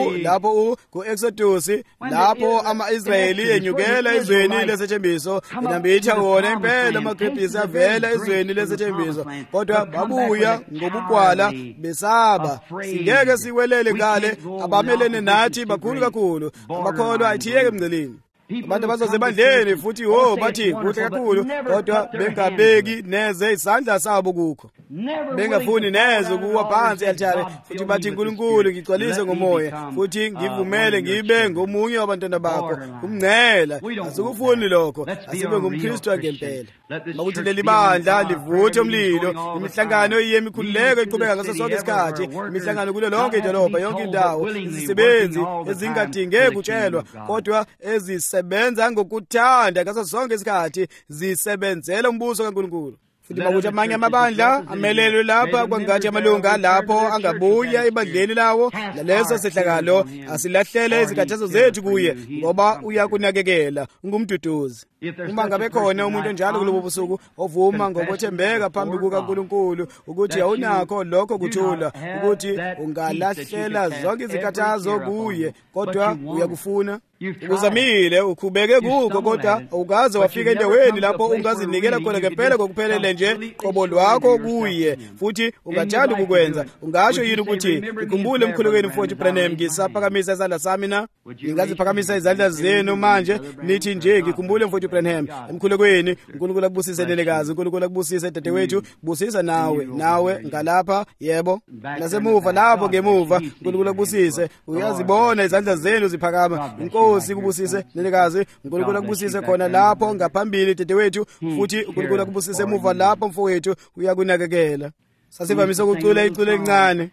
lapho ku-Exodus lapho ama-Israyeli enyukela ezweni lesethembiso inambitha wona impela amagrebhisi avela ezweni lesethembiso kodwa babuya ngobugwala besaba singeke siwelele ngale abamelene nathi bakhulu kakhulu abakholwa ayithiyeke emngceleni abantu bazozebandleni futhi bathi kuhle kakhulu kodwa bengabeki neze isandla sabo kukho bengafuni neze ukuwa phansi e-altare futhi bathi uNkulunkulu ngigcwalise ngomoya futhi ngivumele ngibe ngomunye wabantwana bakho umngcela asikufuni lokho asibe ngumKristu ngempela bakuthi leli bandla livuthe umlilo imihlangano yemikhuleko iqhubeka ngaso sonke isikhathi imihlangano kulo lonke idolobha yonke indawo izisebenzi ezingadingeki kutshelwa kodwa ezisebenza ngokuthanda ngaso sonke isikhathi zisebenzela umbuso kaNkulunkulu futhi bakuthi amanye amabandla amelelwe lapha kwangathi amalunga lapho angabuya ebandleni lawo laleso sehlakalo asilahlele izikhathazo zethu kuye ngoba uyakunakekela ungumduduzi uma ngabe khona umuntu onjalo kulobo busuku ovuma ngokuthembeka phambi kukaNkulunkulu ukuthi awunakho lokho kuthula ukuthi ungalahlela zonke izikhathazo kuye kodwa uyakufuna uzamile ukhubeke kukho kodwa awukaze wafika endaweni lapho ungazinikela khona ngempela kokuphelele nje qobo lwakho kuye futhi ungathanda ukukwenza ungasho yini ukuthi ikhumbule emkhulekweni mfowethu Branham ngisaphakamisa izandla sami na ngingaziphakamisa izandla zenu manje nithi nje ngikhumbule mfowethu Branham emkhulekweni uNkulunkulu akubusise nenekazi uNkulunkulu akubusise dadewethu busisa nawe ngalapha yebo nasemuva lapho ngemuva uNkulunkulu akubusise uyazibona izandla zenu ziphakama Inkosi kubusise nenekazi uNkulunkulu akubusise khona lapho ngaphambili dadewethu futhi uNkulunkulu akubusise emuva lapho mfowethu uyakunakekela sasivamise ukucula iculo encane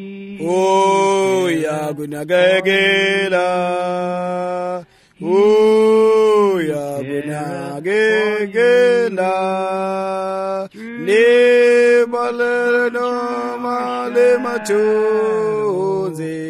uyakunakekela uyakunakekela libalele noma lemathunzi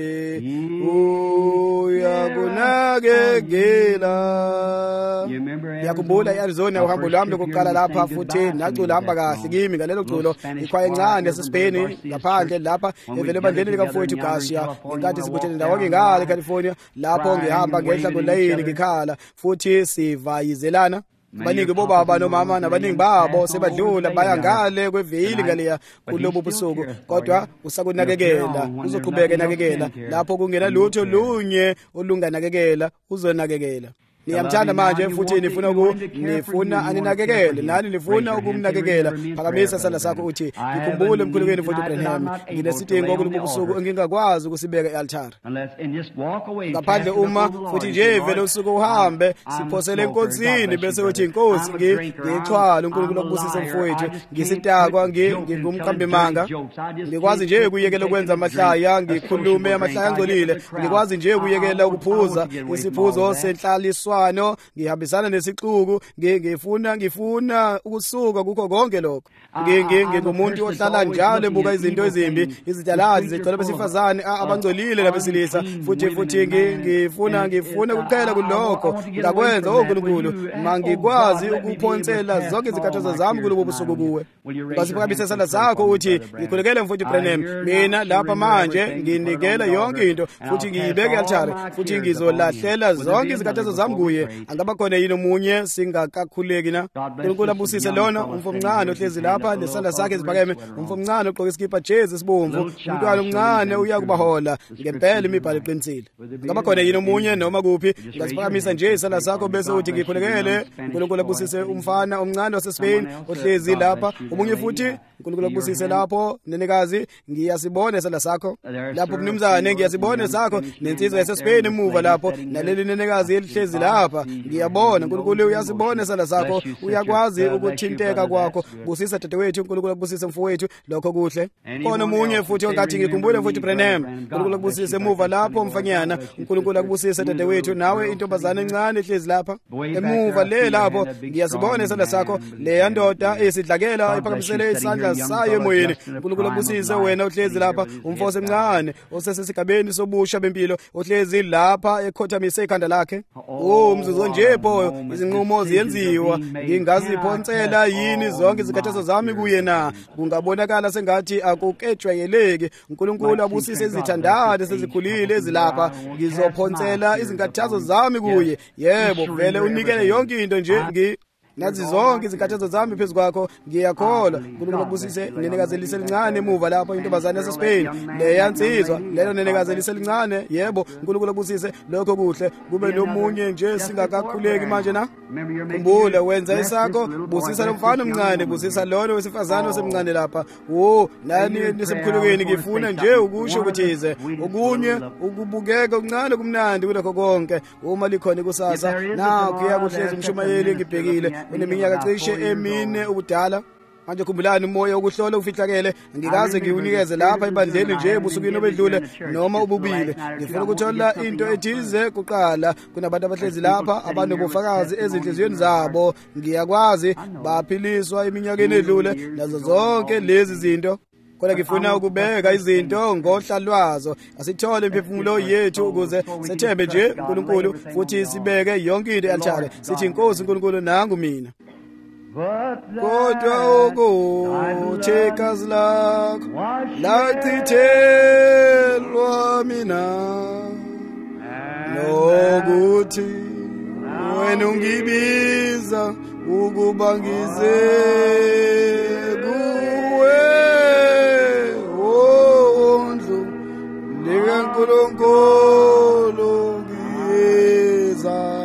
uyakunakekela yakubula eArizona uhambo lwami lokuqala lapha futhi nacula hamba kahle kimi ngalelo culo ikhwaya encane yaseSpain ngaphandle lapha evele bandleni likaMfowethu Garcia ngenkathi sibuthene ndawonke ngale eCalifornia lapho ngihamba ngehla ngolayini ngikhala futhi sivayizelana abaningi bobaba nomama nabaningi babo sebadlula baya ngale kwevili ngaleya kulobo busuku kodwa usakunakekela uzoqhubeka enakekela lapho kungena lutho lunye olunganakekela uzonakekela niyamthanda manje futhi nifuna aninakekele nani nifuna ukumnakekela phakamisa sandla sakho uthi ngikhumbule emkhulekweni mfowethu Branham nginesidingo kulobo busuku engingakwazi ukusibeka e-altare ngaphandle uma futhi nje vele usuku uhambe siphosele enkosini bese uthi inkosi ngixhwala uNkulunkulu akubusise mfowethu ngisitakwa ngingumqambimanga ngikwazi nje ukuyekela ukwenza amahlaya ngikhulume amahlaya angcolile ngikwazi nje ukuyekela ukuphuza isiphuzo senhlaliswa nesiphambano, ngihambisana nesixuku, ngifuna ukusuka kukho konke lokho. Ngingumuntu ohlala njalo ebuka izinto ezimbi, izitalazi zigcwele besifazane abangcolile labesilisa, futhi ngifuna ukuqhela kulokho ngakwenza oNkulunkulu. Mangikwazi ukuphonsela zonke izikhathazo zami kulobo busuku kuwe. Basiphakamisa isandla sakho uthi ngikhulekele mfowethu Branham, mina lapha manje nginikela yonke into futhi ngiyibeke e-altar futhi ngizolahlela zonke izikhathazo zami kuye. Angaba khona yini omunye singakakhuleki na? uNkulunkulu abusise lona umfomncane ohlezi lapha lesandla sakhe esiphakeme, umfomncane ogqoke isikipha jezi esibomvu, umntwana omncane uyakubahola ngempela imibhalo eqinisile. Angaba khona yini omunye noma kuphi? Ngasiphakamisa nje isandla sakho bese uthi ngikhulekele. uNkulunkulu abusise umfana omncane waseSpain ohlezi lapha, omunye futhi uNkulunkulu abusise lapho nenekazi, ngiyasibona isandla sakho lapho mnumzane, ngiyasibona sakho nensizwa yaseSpain emuva lapho, naleli nenekazi elihlezi lapha, ngiyabona uNkulunkulu uyasibona isandla sakho, uyakwazi ukuthinteka kwakho. Busisa dadewethu, uNkulunkulu abusise mfowethu, lokho kuhle. Khona omunye futhi ongathi ngikhumbule mfowethu Branham, uNkulunkulu abusise emuva lapho mfanyana, uNkulunkulu abusise dadewethu, nawe intombazane encane ehlezi lapha emuva le lapho, ngiyasibona isandla sakho, le ndoda esidlakela iphakamisele isandla sayo emoyeni. uNkulunkulu abusise wena ohlezi lapha, umfowethu emncane osesesigabeni sobusha bempilo ohlezi lapha ekhothamise ikhanda lakhe. Umzuzu nje pho izinqumo ziyenziwa, ngingaziphonsela yini zonke izikhathazo zami kuye na? Kungabonakala sengathi akukejwayeleki. uNkulunkulu abusise izithandane sezikhulile ezilapha, ngizophonsela izikhathazo zami kuye. Yebo, vele unikele yonke into nje nazi zonke izikhathazo zami phezu kwakho, ngiyakholwa. uNkulunkulu abusise nenekazi elincane emuva lapho, intombazane yaseSpain leyansizwa lelo nenekazi elincane. Yebo, uNkulunkulu abusise lokho kuhle. Kube nomunye nje singakakhuleki manje na? Khumbula wenza isakho, busisa lo mfana omncane, busisa lona wesifazane osemncane lapha. Nani nisemkhulukweni, ngifuna nje ukusho ukuthize okunye ukubukeka okuncane kumnandi kulokho konke. Uma likhona ikusasa nakho kuyakuhlezi umshumayeli ngibhekile uneminyaka cishe 4 ubudala. Manje khumbulani umoya wokuhlola ufihlakele, ngikaze ngiwunikeze lapha ebandleni nje ebusukini obedlule noma ububile. Ngifuna ukuthola into ethize kuqala kunabantu abahlezi lapha abanobufakazi ezinhliziyweni zabo. Ngiyakwazi baphiliswa iminyakeni edlule nazo zonke lezi zinto, kodwa ngifuna ukubeka izinto ngohlalwazo. Asithole imphefumulo yethu ukuze sethembe nje uNkulunkulu futhi sibeke yonke into e-altar. Sithi Inkosi uNkulunkulu, nangu mina. Kodwa ukuthekazi lakho lachithelwa mina, nokuthi wena ungibiza ukuba ngize kuwe, ondlu likaNkulunkulu ngiyeza.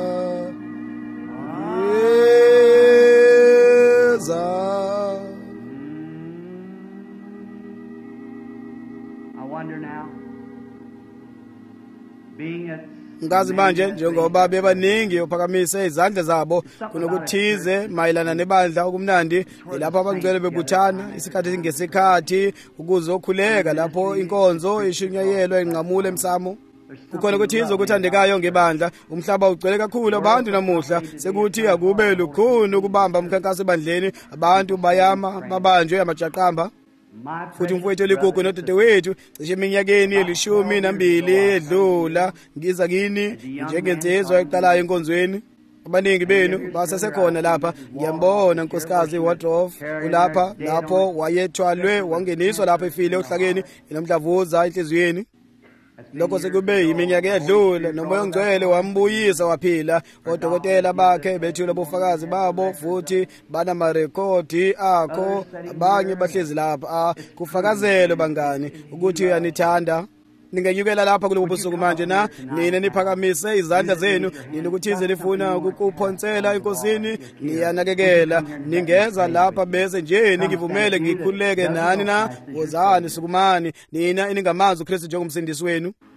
Ngazi manje njengoba bebaningi uphakamise izandla zabo kunokuthize mayelana nebandla okumnandi lapho abangcwele bebuthana isikhathi ngesikhathi ukuzokhuleka lapho inkonzo ishunyayelwa inqamule emsamo. Kukhona ukuthiza okuthandekayo ngebandla. Umhlaba ugcwele kakhulu abantu namuhla, sekuthi akube lukhuni ukubamba umkhankaso ebandleni. Abantu bayama babanjwe amajaqamba. Futhi umfowethu eligugu nodadewethu cishe eminyakeni 12 edlula ngiza kini njengensizwa eqalayo enkonzweni. Abaningi benu basasekhona lapha. Ngiyambona unkosikazi Wardroff ulapha, lapho wayethwalwe wangeniswa lapha efile ohlakeni enomdlavuza enhliziyweni. Lokho sekube iminyaka edlule, nomoya ongcwele wambuyisa waphila. Odokotela bakhe bethula ubufakazi babo futhi banamarekhodi akho. Abanye bahlezi lapha kufakazelo bangani ukuthi uyanithanda. Ningenyukela lapha kulobu busuku manje na nina niphakamise izandla zenu, ninokuthize nifuna ukukuphonsela enkosini, niyanakekela. Ningeza lapha bese nje ningivumele ngikhuleke nani na. Wozani sukumani nina iningamazi uKristu njengomsindisi wenu.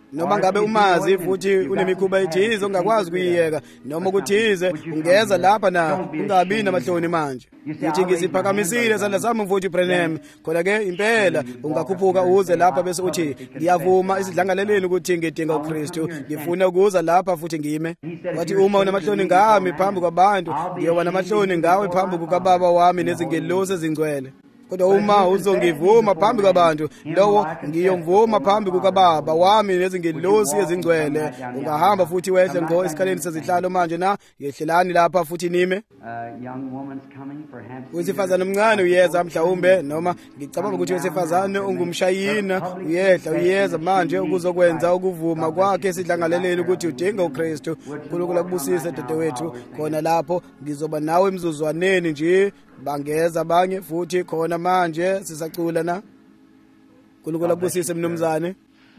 noma ngabe umazi futhi unemikhuba ethize ongakwazi ukuyiyeka noma ukuthize ungeza lapha na ungabi namahloni manje ngithi ngiziphakamisile isandla sami mfowethu Branham khona ke impela ungakhuphuka uze lapha bese uthi ngiyavuma isidlangaleleni ukuthi ngidinga uKristu ngifuna ukuza lapha futhi ngime wathi uma unamahloni ngami phambi kwabantu ngiyoba namahloni ngawe phambi kukaBaba wami nezingelosi ezingcwele kodwa uma uzongivuma phambi kwabantu lowo ngiyomvuma phambi kukaBaba wami nezingelosi ezingcwele ungahamba futhi wehle ngo esikhaleni sezihlalo manje na yehlelani lapha futhi nime wesifazane omncane uyeza mhlawumbe noma ngicabanga ukuthi wesifazane ungumshayina uyeza manje ukuzokwenza ukuvuma kwakhe esidlangaleleni ukuthi udinga uKristu uNkulunkulu akubusise dadewethu khona lapho ngizoba nawe emzuzwaneni nje bangeza abanye futhi khona manje sisacula na uNkulunkulu akubusise mnumzane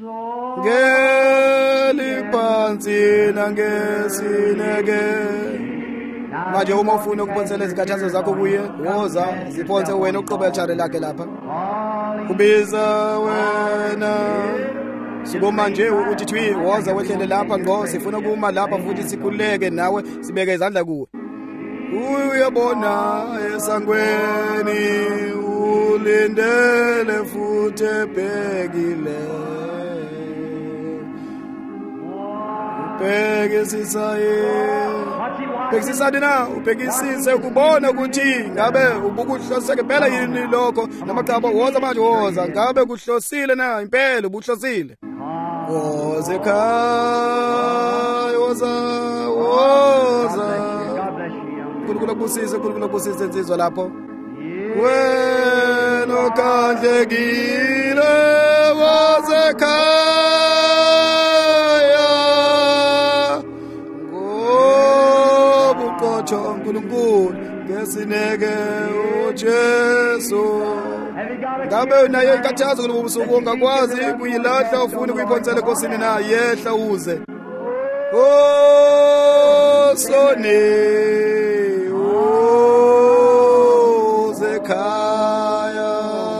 ngeliphansi nangesineke manje uma ufuna ukuphonsela izikhathazo zakho kuye woza ziphonse wena uqobe ejare lakhe lapha kubiza wena siko manje uthi thwi woza wehlele lapha ngo sifuna kuma lapha futhi sikhuleke nawe sibeke izandla kuwe uyabona esangweni ulindele futhi ebhekile ubhekisisani na ubhekisise ukubona ukuthi ngabe ubukuhloseke phela yini lokho namacabo woza manje woza ngabe kuhlosile na impela ubuhlosile woza ekhaya woza uNkulunkulu akubusise insizwa lapho wena okhandlekile woza ekhaya ngobuqotho uNkulunkulu ngesineke uJesu ngabe unayo inkathazo kulobu busuku ongakwazi kuyilahla ufuna ukuyiphonsela enkosini na yehla uze soni Zekhaya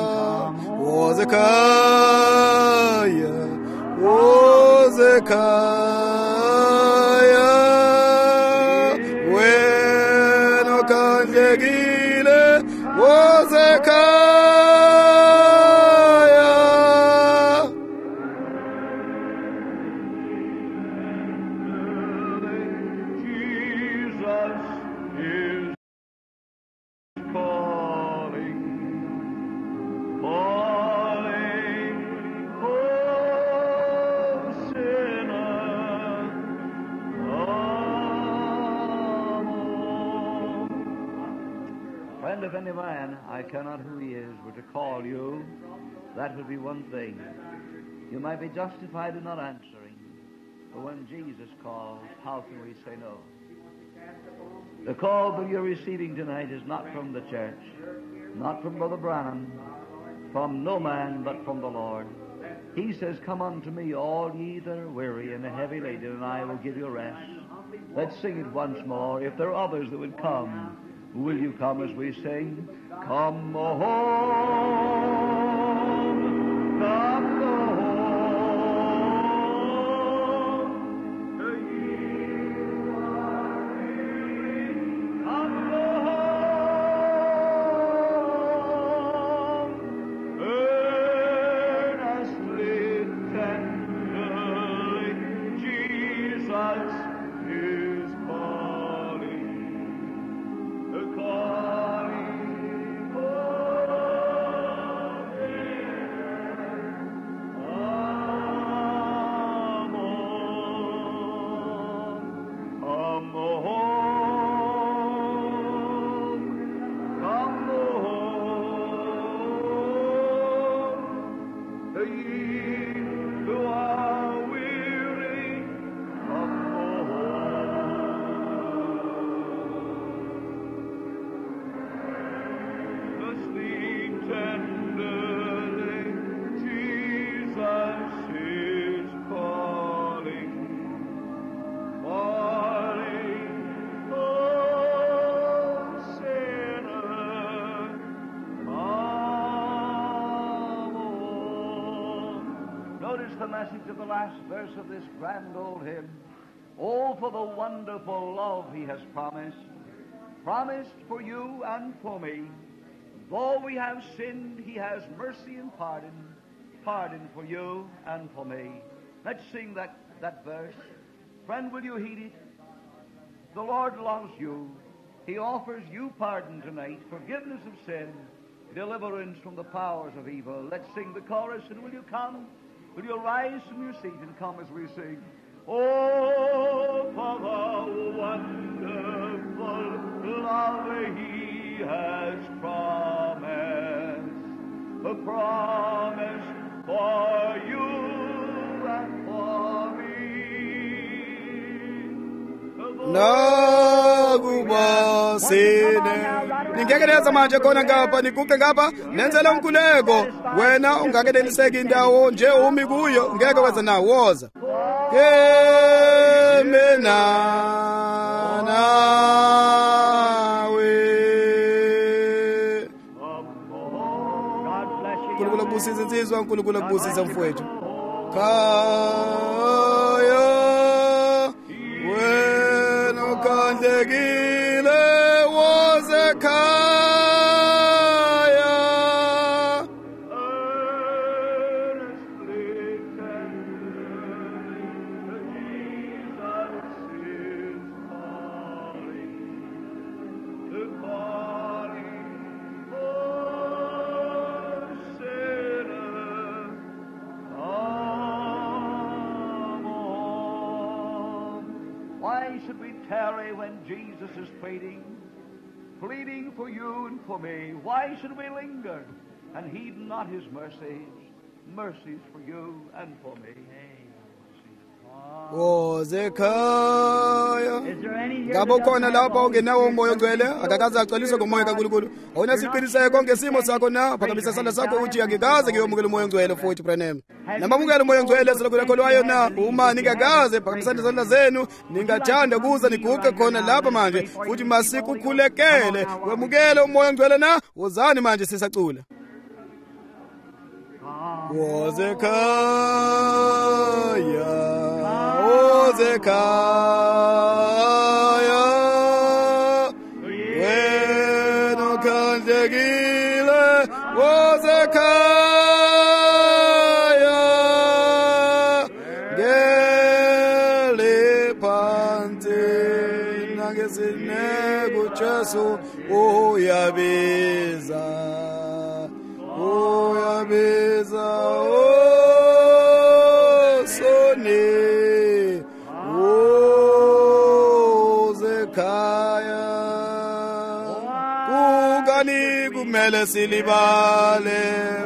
wena okhandlekile wozekhaya If any man, I cannot who he is, were to call you, that would be one thing. You might be justified in not answering. But when Jesus calls, how can we say no? The call that you're receiving tonight is not from the church, not from Brother Branham, from no man but from the Lord. He says, come unto me, all ye that are weary and heavy laden, and I will give you rest. Let's sing it once more. If there are others that would come, will you come as we sing? Come home, come home. Come home, earnestly, tenderly, Jesus is calling. The calling, oh, Notice the message of the last verse of this grand old hymn. Oh, for the wonderful love He has promised for you and for me. Though we have sinned, He has mercy and pardon for you and for me. Let's sing that verse. Friend, will you heed it? The Lord loves you. He offers you pardon tonight, forgiveness of sin, deliverance from the powers of evil. Let's sing the chorus, and will you come? Will you rise from your seat and come as we sing? Oh, for the wonderful love He has promised, a promise for you and for me. Nakuba sine ningekeleza manje khona ngapha niguqe ngapha nenzela umkhuleko wena ungakeneliseki indawo nje umi kuyo ngeke wenza nawo woza mina nawe Nkulunkulu akubusise insizwa Nkulunkulu akubusise mfowethu khaya wena ukhandekile woze khaya Why should we tarry when Jesus is pleading for you and for me? Why should we linger and heed not His mercies for you and for me? woze khaya ngabo khona lapha ungenawo umoya ongcwele akakaze agcwaliswe ngomoya kaNkulunkulu awuna siqiniseko ngesimo sakho na phakamisa isandla sakho uthi angikaze ngiyomukela umoya ongcwele futhi Branham namamukela umoya ongcwele selokhu lakholwayo na uma ningakaze phakamisa isandla zenu ningathanda kuza niguqe khona lapha manje futhi masikukhulekele wemukele umoya ongcwele na wozani manje sisacula woze khaya Zekhaya wena ukhandekile wozekhaya ngele phansi nangesineko Jesu uyabiza soni kukani kumele silibale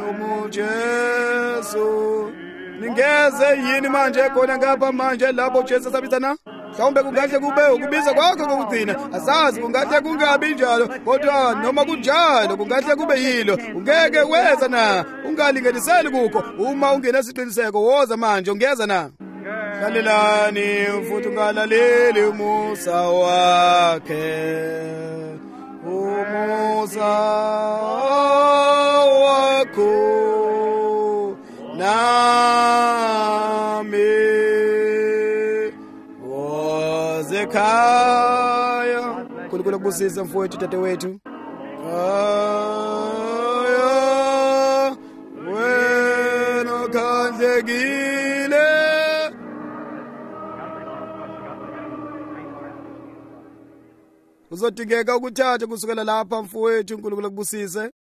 umujesu ningeze yini manje khona ngapha manje lapho Jesu sabizana mhlawumbe kungahle kube ukubiza kwakho kokugcina asazi kungahle kungabi njalo kodwa noma kunjalo kungahle kube yilo ungeke weza na ungalinganiseli kukho uma ungenesiqiniseko woza manje ungeza na hlalelani futhi ungalaleli umusa wakhe umusa wakho nami woze khaya Nkulunkulu akubusise mfowethu dadewethu khaya wena ukhandekile uzodingeka ukuthatha kusukela lapha mfowethu Nkulunkulu akubusise